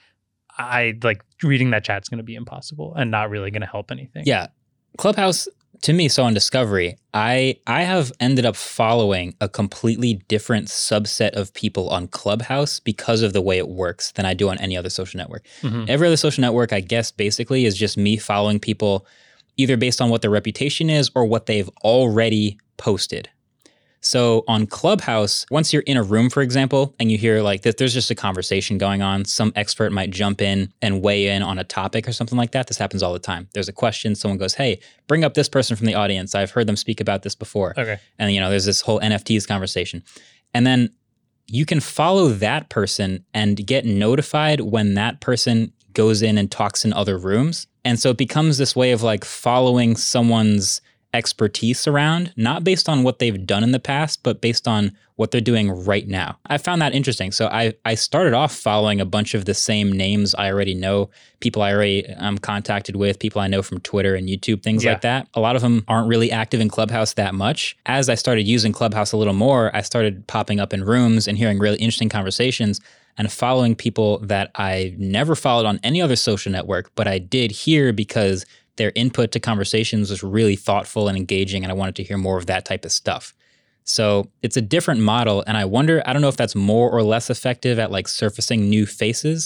I like reading that chat's going to be impossible and not really going to help anything. Yeah. Clubhouse, to me, so on Discovery, I I have ended up following a completely different subset of people on Clubhouse because of the way it works than I do on any other social network. Mm-hmm. Every other social network, I guess, basically is just me following people either based on what their reputation is or what they've already posted. So on Clubhouse, once you're in a room, for example, and you hear like that, there's just a conversation going on, some expert might jump in and weigh in on a topic or something like that. This happens all the time. There's a question, someone goes, hey, bring up this person from the audience. I've heard them speak about this before. Okay. And, you know, there's this whole N F Ts conversation. And then you can follow that person and get notified when that person goes in and talks in other rooms. And so it becomes this way of like following someone's expertise around, not based on what they've done in the past, but based on what they're doing right now. I found that interesting. So I, I started off following a bunch of the same names I already know, people I already am contacted with, people I know from Twitter and YouTube, things Yeah. like that. A lot of them aren't really active in Clubhouse that much. As I started using Clubhouse a little more, I started popping up in rooms and hearing really interesting conversations and following people that I never followed on any other social network, but I did here because their input to conversations was really thoughtful and engaging, and I wanted to hear more of that type of stuff. So it's a different model, and I wonder, I don't know if that's more or less effective at like surfacing new faces,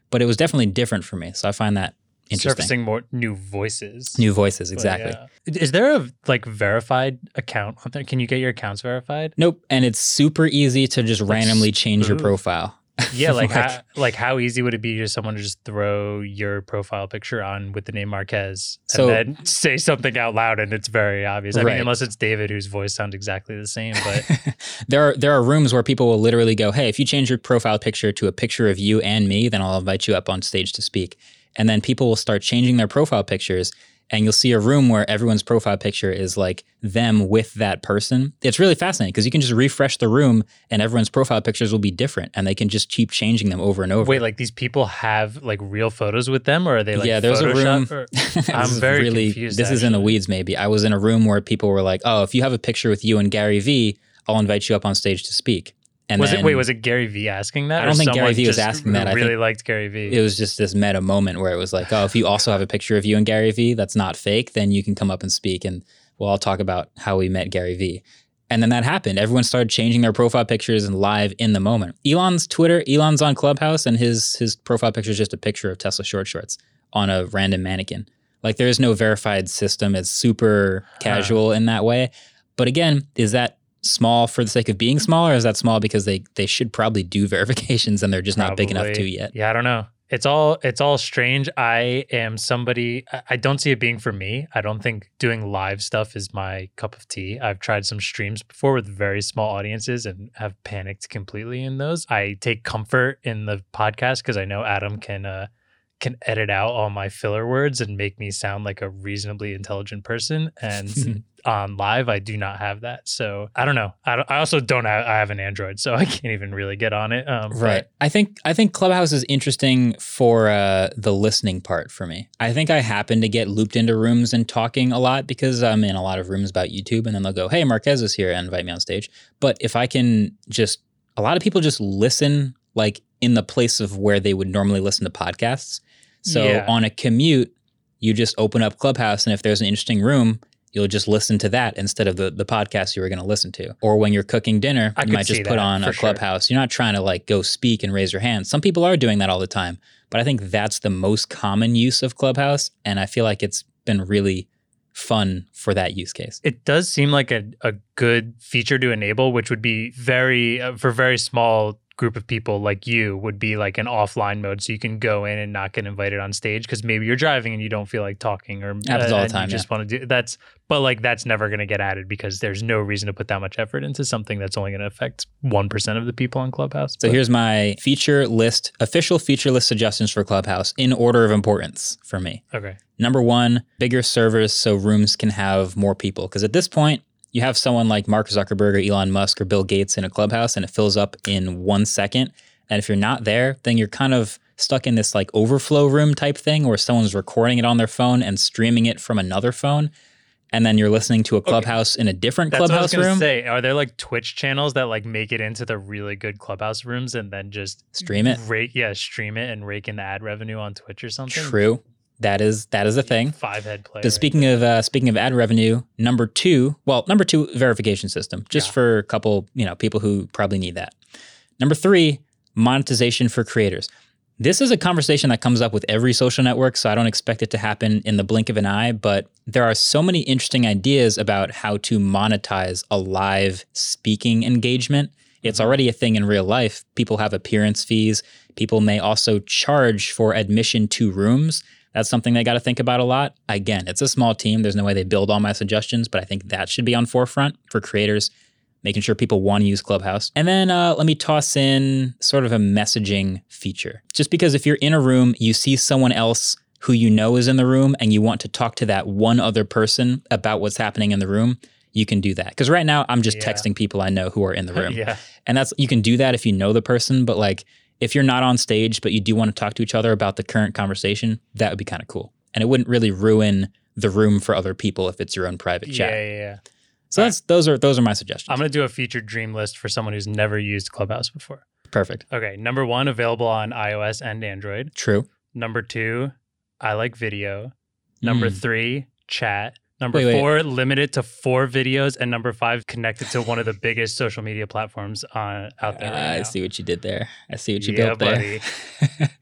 but it was definitely different for me. So I find that interesting. Surfacing more new voices. New voices, exactly. But, yeah. Is there a like verified account on there? Can you get your accounts verified? Nope. And it's super easy to just like randomly change your profile. Yeah, like, like, how, like how easy would it be for someone to just throw your profile picture on with the name Marquez and so, then say something out loud and it's very obvious? I right. mean, unless it's David whose voice sounds exactly the same. But there are there are rooms where people will literally go, hey, if you change your profile picture to a picture of you and me, then I'll invite you up on stage to speak. And then people will start changing their profile pictures. And you'll see a room where everyone's profile picture is like them with that person. It's really fascinating because you can just refresh the room and everyone's profile pictures will be different and they can just keep changing them over and over. Wait, like these people have like real photos with them or are they like yeah, there's Photoshop a room. Or, I'm very really, confused. This actually. is in the weeds maybe. I was in a room where people were like, oh, if you have a picture with you and Gary Vee, I'll invite you up on stage to speak. And was then, it wait? Was it Gary Vee asking that? I don't think Gary Vee was asking that. I really liked Gary Vee. It was just this meta moment where it was like, oh, if you also have a picture of you and Gary Vee that's not fake, then you can come up and speak, and we'll all talk about how we met Gary Vee. And then that happened. Everyone started changing their profile pictures and live in the moment. Elon's Twitter, Elon's on Clubhouse, and his his profile picture is just a picture of Tesla short shorts on a random mannequin. Like there is no verified system. It's super casual huh. in that way. But again, is that small for the sake of being small, or is that small because they they should probably do verifications and they're just probably not big enough to yet? Yeah, I don't know. It's all it's all strange. I am somebody, I don't see it being for me. I don't think doing live stuff is my cup of tea. I've tried some streams before with very small audiences and have panicked completely in those. I take comfort in the podcast because I know Adam can uh, can edit out all my filler words and make me sound like a reasonably intelligent person. And on live, I do not have that. So I don't know. I, don't, I also don't have, I have an Android, so I can't even really get on it. Um, right. But I think I think Clubhouse is interesting for uh, the listening part for me. I think I happen to get looped into rooms and talking a lot because I'm in a lot of rooms about YouTube, and then they'll go, hey, Marquez is here, and invite me on stage. But if I can just, a lot of people just listen like in the place of where they would normally listen to podcasts. So yeah. on a commute, you just open up Clubhouse, and if there's an interesting room, you'll just listen to that instead of the, the podcast you were going to listen to. Or when you're cooking dinner, I you might just put on a Clubhouse. Sure. You're not trying to like go speak and raise your hand. Some people are doing that all the time, but I think that's the most common use of Clubhouse, and I feel like it's been really fun for that use case. It does seem like a, a good feature to enable, which would be very, uh, for very small group of people like you, would be like an offline mode, so you can go in and not get invited on stage because maybe you're driving and you don't feel like talking, or happens uh, all the time. You just yeah. want to do that's, but like that's never going to get added because there's no reason to put that much effort into something that's only going to affect one percent of the people on Clubhouse. So but. here's my feature list, official feature list suggestions for Clubhouse in order of importance for me. Okay. Number one, bigger servers so rooms can have more people, because at this point, you have someone like Mark Zuckerberg or Elon Musk or Bill Gates in a Clubhouse and it fills up in one second. And if you're not there, then you're kind of stuck in this like overflow room type thing where someone's recording it on their phone and streaming it from another phone. And then you're listening to a Clubhouse okay. in a different That's Clubhouse what I was room. Say, are there like Twitch channels that like make it into the really good Clubhouse rooms and then just stream it? Rake, yeah, stream it and rake in the ad revenue on Twitch or something? True. That is that is a thing. Five head play. But speaking right of uh, speaking of ad revenue, number two, well, number two, verification system, just yeah. for a couple, you know, people who probably need that. Number three, monetization for creators. This is a conversation that comes up with every social network, so I don't expect it to happen in the blink of an eye, but there are so many interesting ideas about how to monetize a live speaking engagement. It's already a thing in real life. People have appearance fees. People may also charge for admission to rooms. That's something they got to think about a lot. Again, it's a small team. There's no way they build all my suggestions, but I think that should be on forefront for creators, making sure people want to use Clubhouse. And then uh, let me toss in sort of a messaging feature. Just because if you're in a room, you see someone else who you know is in the room and you want to talk to that one other person about what's happening in the room, you can do that. Because right now I'm just yeah. texting people I know who are in the room. yeah. And that's, you can do that if you know the person, but like if you're not on stage, but you do want to talk to each other about the current conversation, that would be kind of cool. And it wouldn't really ruin the room for other people if it's your own private chat. Yeah, yeah, yeah. So that's those are those are my suggestions. I'm going to do a featured dream list for someone who's never used Clubhouse before. Perfect. Okay, number one, available on iOS and Android. True. Number two, I like video. Number mm. three, chat. Number wait, four, wait. limited to four videos. And number five, connected to one of the biggest social media platforms on, out there right uh, now. I see what you did there. I see what you yeah, built there. buddy.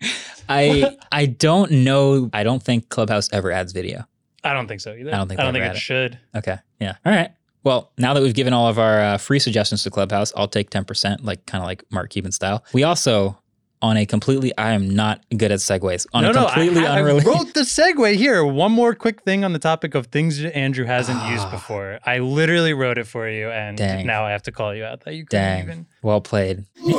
I I don't know. I don't think Clubhouse ever adds video. I don't think so either. I don't think I don't they think ever it add should. Okay. Yeah. All right. Well, now that we've given all of our uh, free suggestions to Clubhouse, I'll take ten percent, like kind of like Mark Cuban style. We also, on a completely, I am not good at segues. On no, a completely no, I, unrelated. I wrote the segue here. One more quick thing on the topic of things Andrew hasn't used before. I literally wrote it for you, and Dang. now I have to call you out that you couldn't Dang. even. Well played. on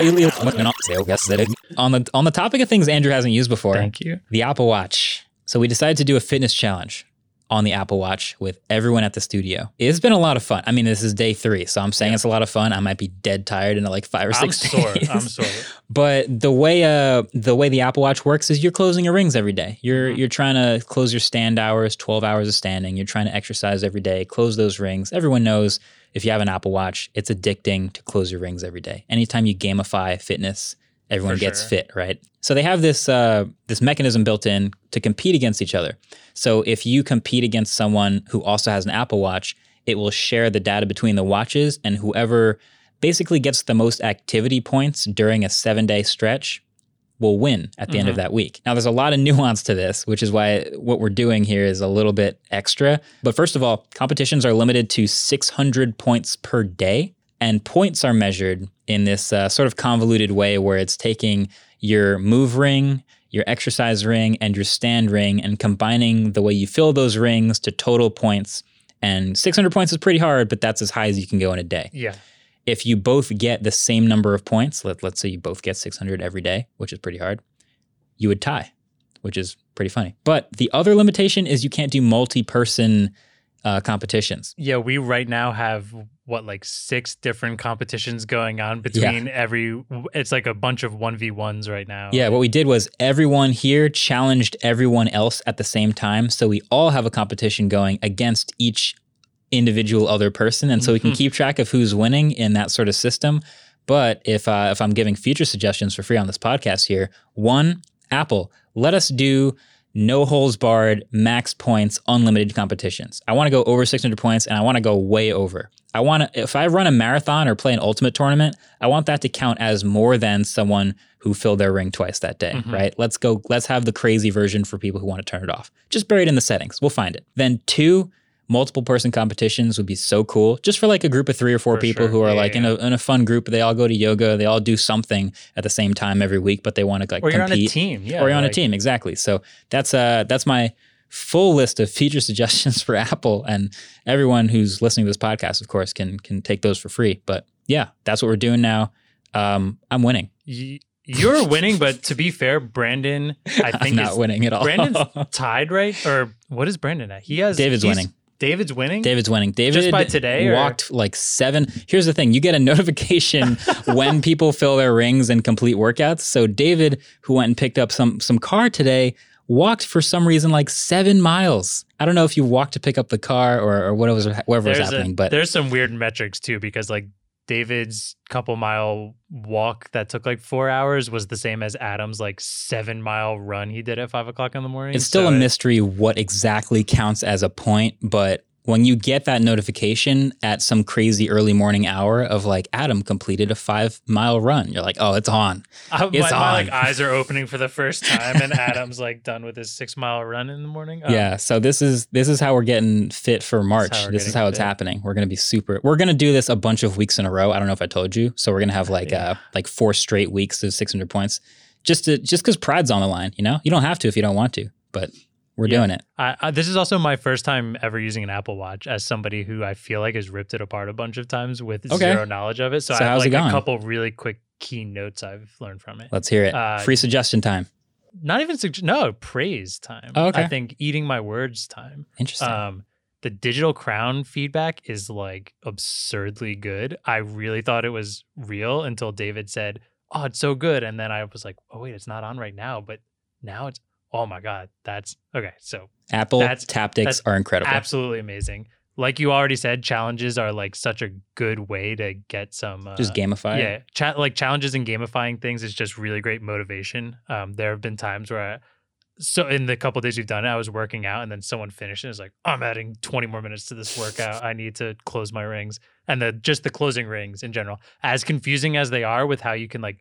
the on the topic of things Andrew hasn't used before. Thank you. The Apple Watch. So we decided to do a fitness challenge on the Apple Watch with everyone at the studio. It's been a lot of fun. I mean, this is day three, so I'm saying yeah. it's a lot of fun. I might be dead tired in like five or six I'm sore. days. I'm sore. But the way uh the way the Apple Watch works is you're closing your rings every day. You're mm-hmm. you're trying to close your stand hours, twelve hours of standing. You're trying to exercise every day, close those rings. Everyone knows if you have an Apple Watch, it's addicting to close your rings every day. Anytime you gamify fitness, everyone For gets sure. fit, right? So they have this uh, this mechanism built in to compete against each other. So if you compete against someone who also has an Apple Watch, it will share the data between the watches, and whoever basically gets the most activity points during a seven-day stretch will win at the mm-hmm. end of that week. Now, there's a lot of nuance to this, which is why what we're doing here is a little bit extra. But first of all, competitions are limited to six hundred points per day. And points are measured in this uh, sort of convoluted way where it's taking your move ring, your exercise ring, and your stand ring and combining the way you fill those rings to total points. And six hundred points is pretty hard, but that's as high as you can go in a day. Yeah. If you both get the same number of points, let, let's say you both get six hundred every day, which is pretty hard, you would tie, which is pretty funny. But the other limitation is you can't do multi-person uh, competitions. Yeah, we right now have what, like six different competitions going on between Yeah. every, it's like a bunch of one v ones right now. Yeah, what we did was everyone here challenged everyone else at the same time. So we all have a competition going against each individual other person. And so we can keep track of who's winning in that sort of system. But if uh, if I'm giving future suggestions for free on this podcast here, one, Apple, let us do no holes barred, max points, unlimited competitions. I want to go over six hundred points, and I want to go way over. I want to, if I run a marathon or play an ultimate tournament, I want that to count as more than someone who filled their ring twice that day, Mhm. right? Let's go, let's have the crazy version for people who want to turn it off. Just bury it in the settings. We'll find it. Then two, multiple person competitions would be so cool. Just for like a group of three or four For people sure. who are Yeah, like yeah. in a in a fun group. They all go to yoga. They all do something at the same time every week, but they want to like Or you're compete. on a team. Yeah. or you're on a like- team, exactly. So that's uh that's my full list of feature suggestions for Apple, and everyone who's listening to this podcast, of course, can can take those for free. But yeah, that's what we're doing now. Um, I'm winning. Y- You're winning, but to be fair, Brandon, I think I'm not is, winning at all. Brandon's tied, right? Or what is Brandon at? He has David's he's- winning. David's winning. David's winning. David Just by today, or- walked like seven. Here's the thing: you get a notification when people fill their rings and complete workouts. So David, who went and picked up some some car today, walked for some reason like seven miles. I don't know if you walked to pick up the car or, or whatever was, whatever was There's a- happening, but there's some weird metrics too, because like David's couple mile walk that took like four hours was the same as Adam's like seven mile run he did at five o'clock in the morning. it's still So a it- mystery what exactly counts as a point. But when you get that notification at some crazy early morning hour of like Adam completed a five mile run, you're like, oh, it's on. I- It's my, my, on. like eyes are opening for the first time, and Adam's like done with his six mile run in the morning. Oh, Yeah, so this is this is how we're getting fit for March. how we're This is getting how it's fit. happening. We're gonna be super. We're gonna do this a bunch of weeks in a row. I don't know if I told you. So we're gonna have like uh like four straight weeks of six hundred points, just to just because pride's on the line. You know, you don't have to if you don't want to, but we're Yeah. doing it. I, I, this is also my first time ever using an Apple Watch as somebody who I feel like has ripped it apart a bunch of times with Okay. zero knowledge of it. So, So I have how's it like a going? couple really quick key notes I've learned from it. Let's hear it. Uh, Free suggestion time. Not even sug- no praise time. Oh, okay. I think eating my words time. Interesting. Um, the digital crown feedback is like absurdly good. I really thought it was real until David said, "Oh, it's so good," and then I was like, "Oh wait, it's not on right now." But now it's, oh my god, that's okay. So Apple that's- Taptics that's are incredible. absolutely amazing. Like you already said, challenges are like such a good way to get some uh, Just gamify it. Yeah, cha- like challenges and gamifying things is just really great motivation. Um, there have been times where, I, so in the couple days we've done it, I was working out and then someone finished and was like, "I'm adding twenty more minutes to this workout. I need to close my rings." And the just the closing rings in general, as confusing as they are with how you can like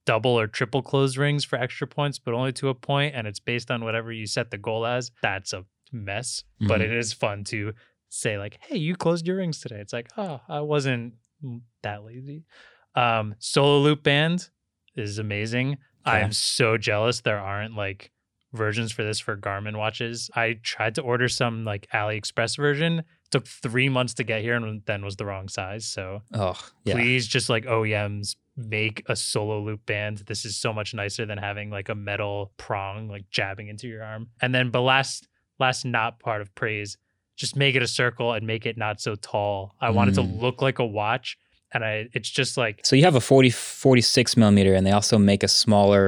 double or triple closed rings for extra points, but only to a point, and it's based on whatever you set the goal as, that's a mess. Mm-hmm. But it is fun to say like, hey, you closed your rings today. It's like, oh, I wasn't that lazy. Um, Solo Loop Band is amazing. Okay. I'm so jealous there aren't like versions for this for Garmin watches. I tried to order some like AliExpress version. It took three months to get here and then was the wrong size. So oh, yeah. please just like O E Ms make a Solo Loop Band. This is so much nicer than having like a metal prong like jabbing into your arm. And then but last last not part of praise, just make it a circle and make it not so tall. I mm. want it to look like a watch. And I, it's just like... So you have a forty, forty-six millimeter, and they also make a smaller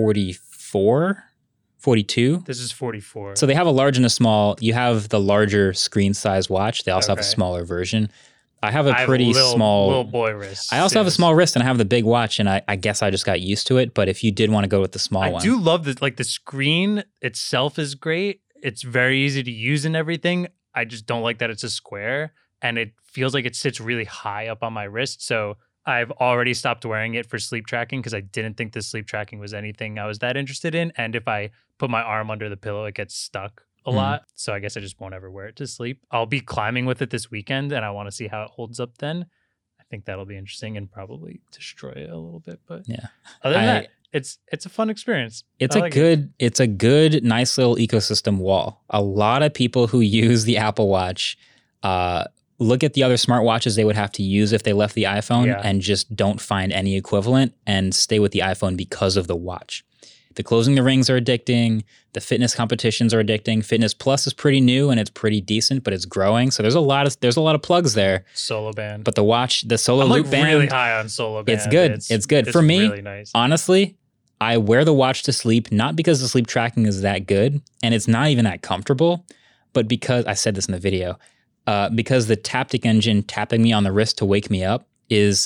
forty-four, forty-two. This is forty-four. So they have a large and a small. You have the larger screen size watch. They also okay. have a smaller version. I have a pretty have little, small... little boy wrist. I also have a small wrist, and I have the big watch, and I, I guess I just got used to it. But if you did want to go with the small I one... I do love the, like the screen itself is great. It's very easy to use and everything. I just don't like that it's a square. And it feels like it sits really high up on my wrist. So I've already stopped wearing it for sleep tracking because I didn't think the sleep tracking was anything I was that interested in. And if I put my arm under the pillow, it gets stuck a mm. lot. So I guess I just won't ever wear it to sleep. I'll be climbing with it this weekend and I want to see how it holds up then. I think that'll be interesting and probably destroy it a little bit. But yeah, other than I, that, it's it's a fun experience. It's I a like good, it. it's a good, nice little ecosystem wall. A lot of people who use the Apple Watch, uh, look at the other smartwatches they would have to use if they left the iPhone yeah. and just don't find any equivalent and stay with the iPhone because of the watch. The closing the rings are addicting. The fitness competitions are addicting. Fitness Plus is pretty new and it's pretty decent, but it's growing. So there's a lot of there's a lot of plugs there. Solo Band. But the watch, the Solo I'm Loop like Band, really high on Solo Band. It's good. It's, it's good. It's For me, really nice. Honestly, I wear the watch to sleep, not because the sleep tracking is that good and it's not even that comfortable, but because I said this in the video, Uh, because the Taptic engine tapping me on the wrist to wake me up is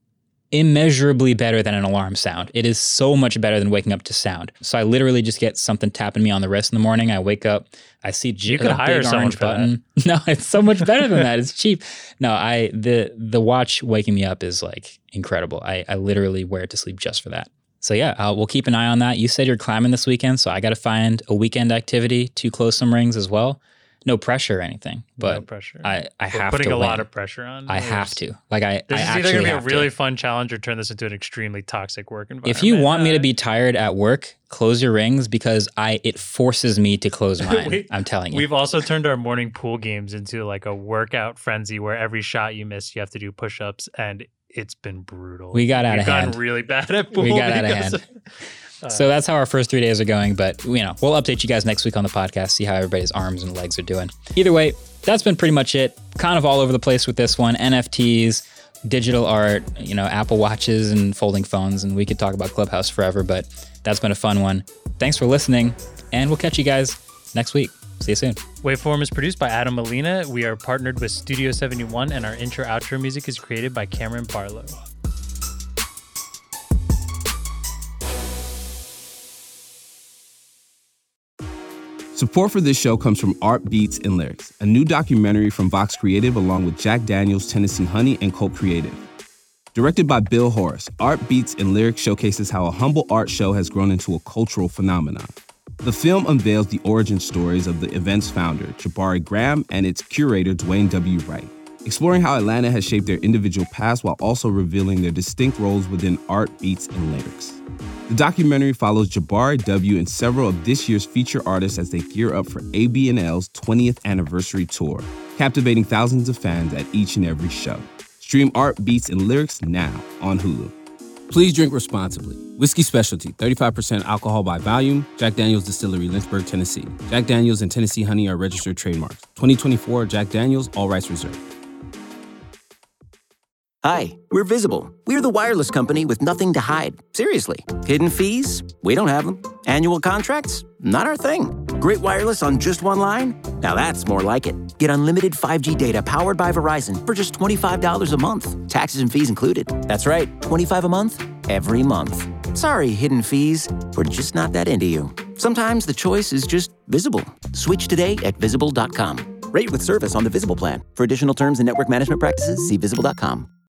immeasurably better than an alarm sound. It is so much better than waking up to sound. So I literally just get something tapping me on the wrist in the morning. I wake up, I see you could hire big someone orange for button. That. No, it's so much better than that. It's cheap. No, I the the watch waking me up is like incredible. I, I literally wear it to sleep just for that. So yeah, uh, we'll keep an eye on that. You said you're climbing this weekend, so I got to find a weekend activity to close some rings as well. No pressure or anything, but no pressure. I, I We're have putting to a win. lot of pressure on. I have to. Like I, this I is actually either going to be a really to. fun challenge or turn this into an extremely toxic work environment. If you want me to be tired at work, close your rings because I it forces me to close mine. we, I'm telling you. We've also turned our morning pool games into like a workout frenzy where every shot you miss, you have to do push-ups, and it's been brutal. We got out We've of hand. We've gotten really bad at pool. We got out of hand. Of, Uh, so that's how our first three days are going, but you know, we'll update you guys next week on the podcast, see how everybody's arms and legs are doing. Either way, that's been pretty much it. Kind of all over the place with this one. N F Ts, digital art, you know, Apple Watches and folding phones, and we could talk about Clubhouse forever, but that's been a fun one. Thanks for listening, and we'll catch you guys next week. See you soon. Waveform is produced by Adam Molina. We are partnered with Studio seventy-one, and our intro-outro music is created by Cameron Barlow. Support for this show comes from Art Beats and Lyrics, a new documentary from Vox Creative along with Jack Daniels, Tennessee Honey, and Colt Creative. Directed by Bill Horace, Art Beats and Lyrics showcases how a humble art show has grown into a cultural phenomenon. The film unveils the origin stories of the event's founder, Jabari Graham, and its curator, Dwayne W. Wright, exploring how Atlanta has shaped their individual paths while also revealing their distinct roles within art, beats, and lyrics. The documentary follows Jabari W. and several of this year's feature artists as they gear up for A B and L's twentieth anniversary tour, captivating thousands of fans at each and every show. Stream Art, Beats, and Lyrics now on Hulu. Please drink responsibly. Whiskey Specialty, thirty-five percent alcohol by volume. Jack Daniel's Distillery, Lynchburg, Tennessee. Jack Daniel's and Tennessee Honey are registered trademarks. twenty twenty-four Jack Daniel's, all rights reserved. Hi, we're Visible. We're the wireless company with nothing to hide. Seriously. Hidden fees? We don't have them. Annual contracts? Not our thing. Great wireless on just one line? Now that's more like it. Get unlimited five G data powered by Verizon for just twenty-five dollars a month. Taxes and fees included. That's right, twenty-five dollars a month, every month. Sorry, hidden fees. We're just not that into you. Sometimes the choice is just Visible. Switch today at visible dot com. Rate with service on the Visible plan. For additional terms and network management practices, see visible dot com.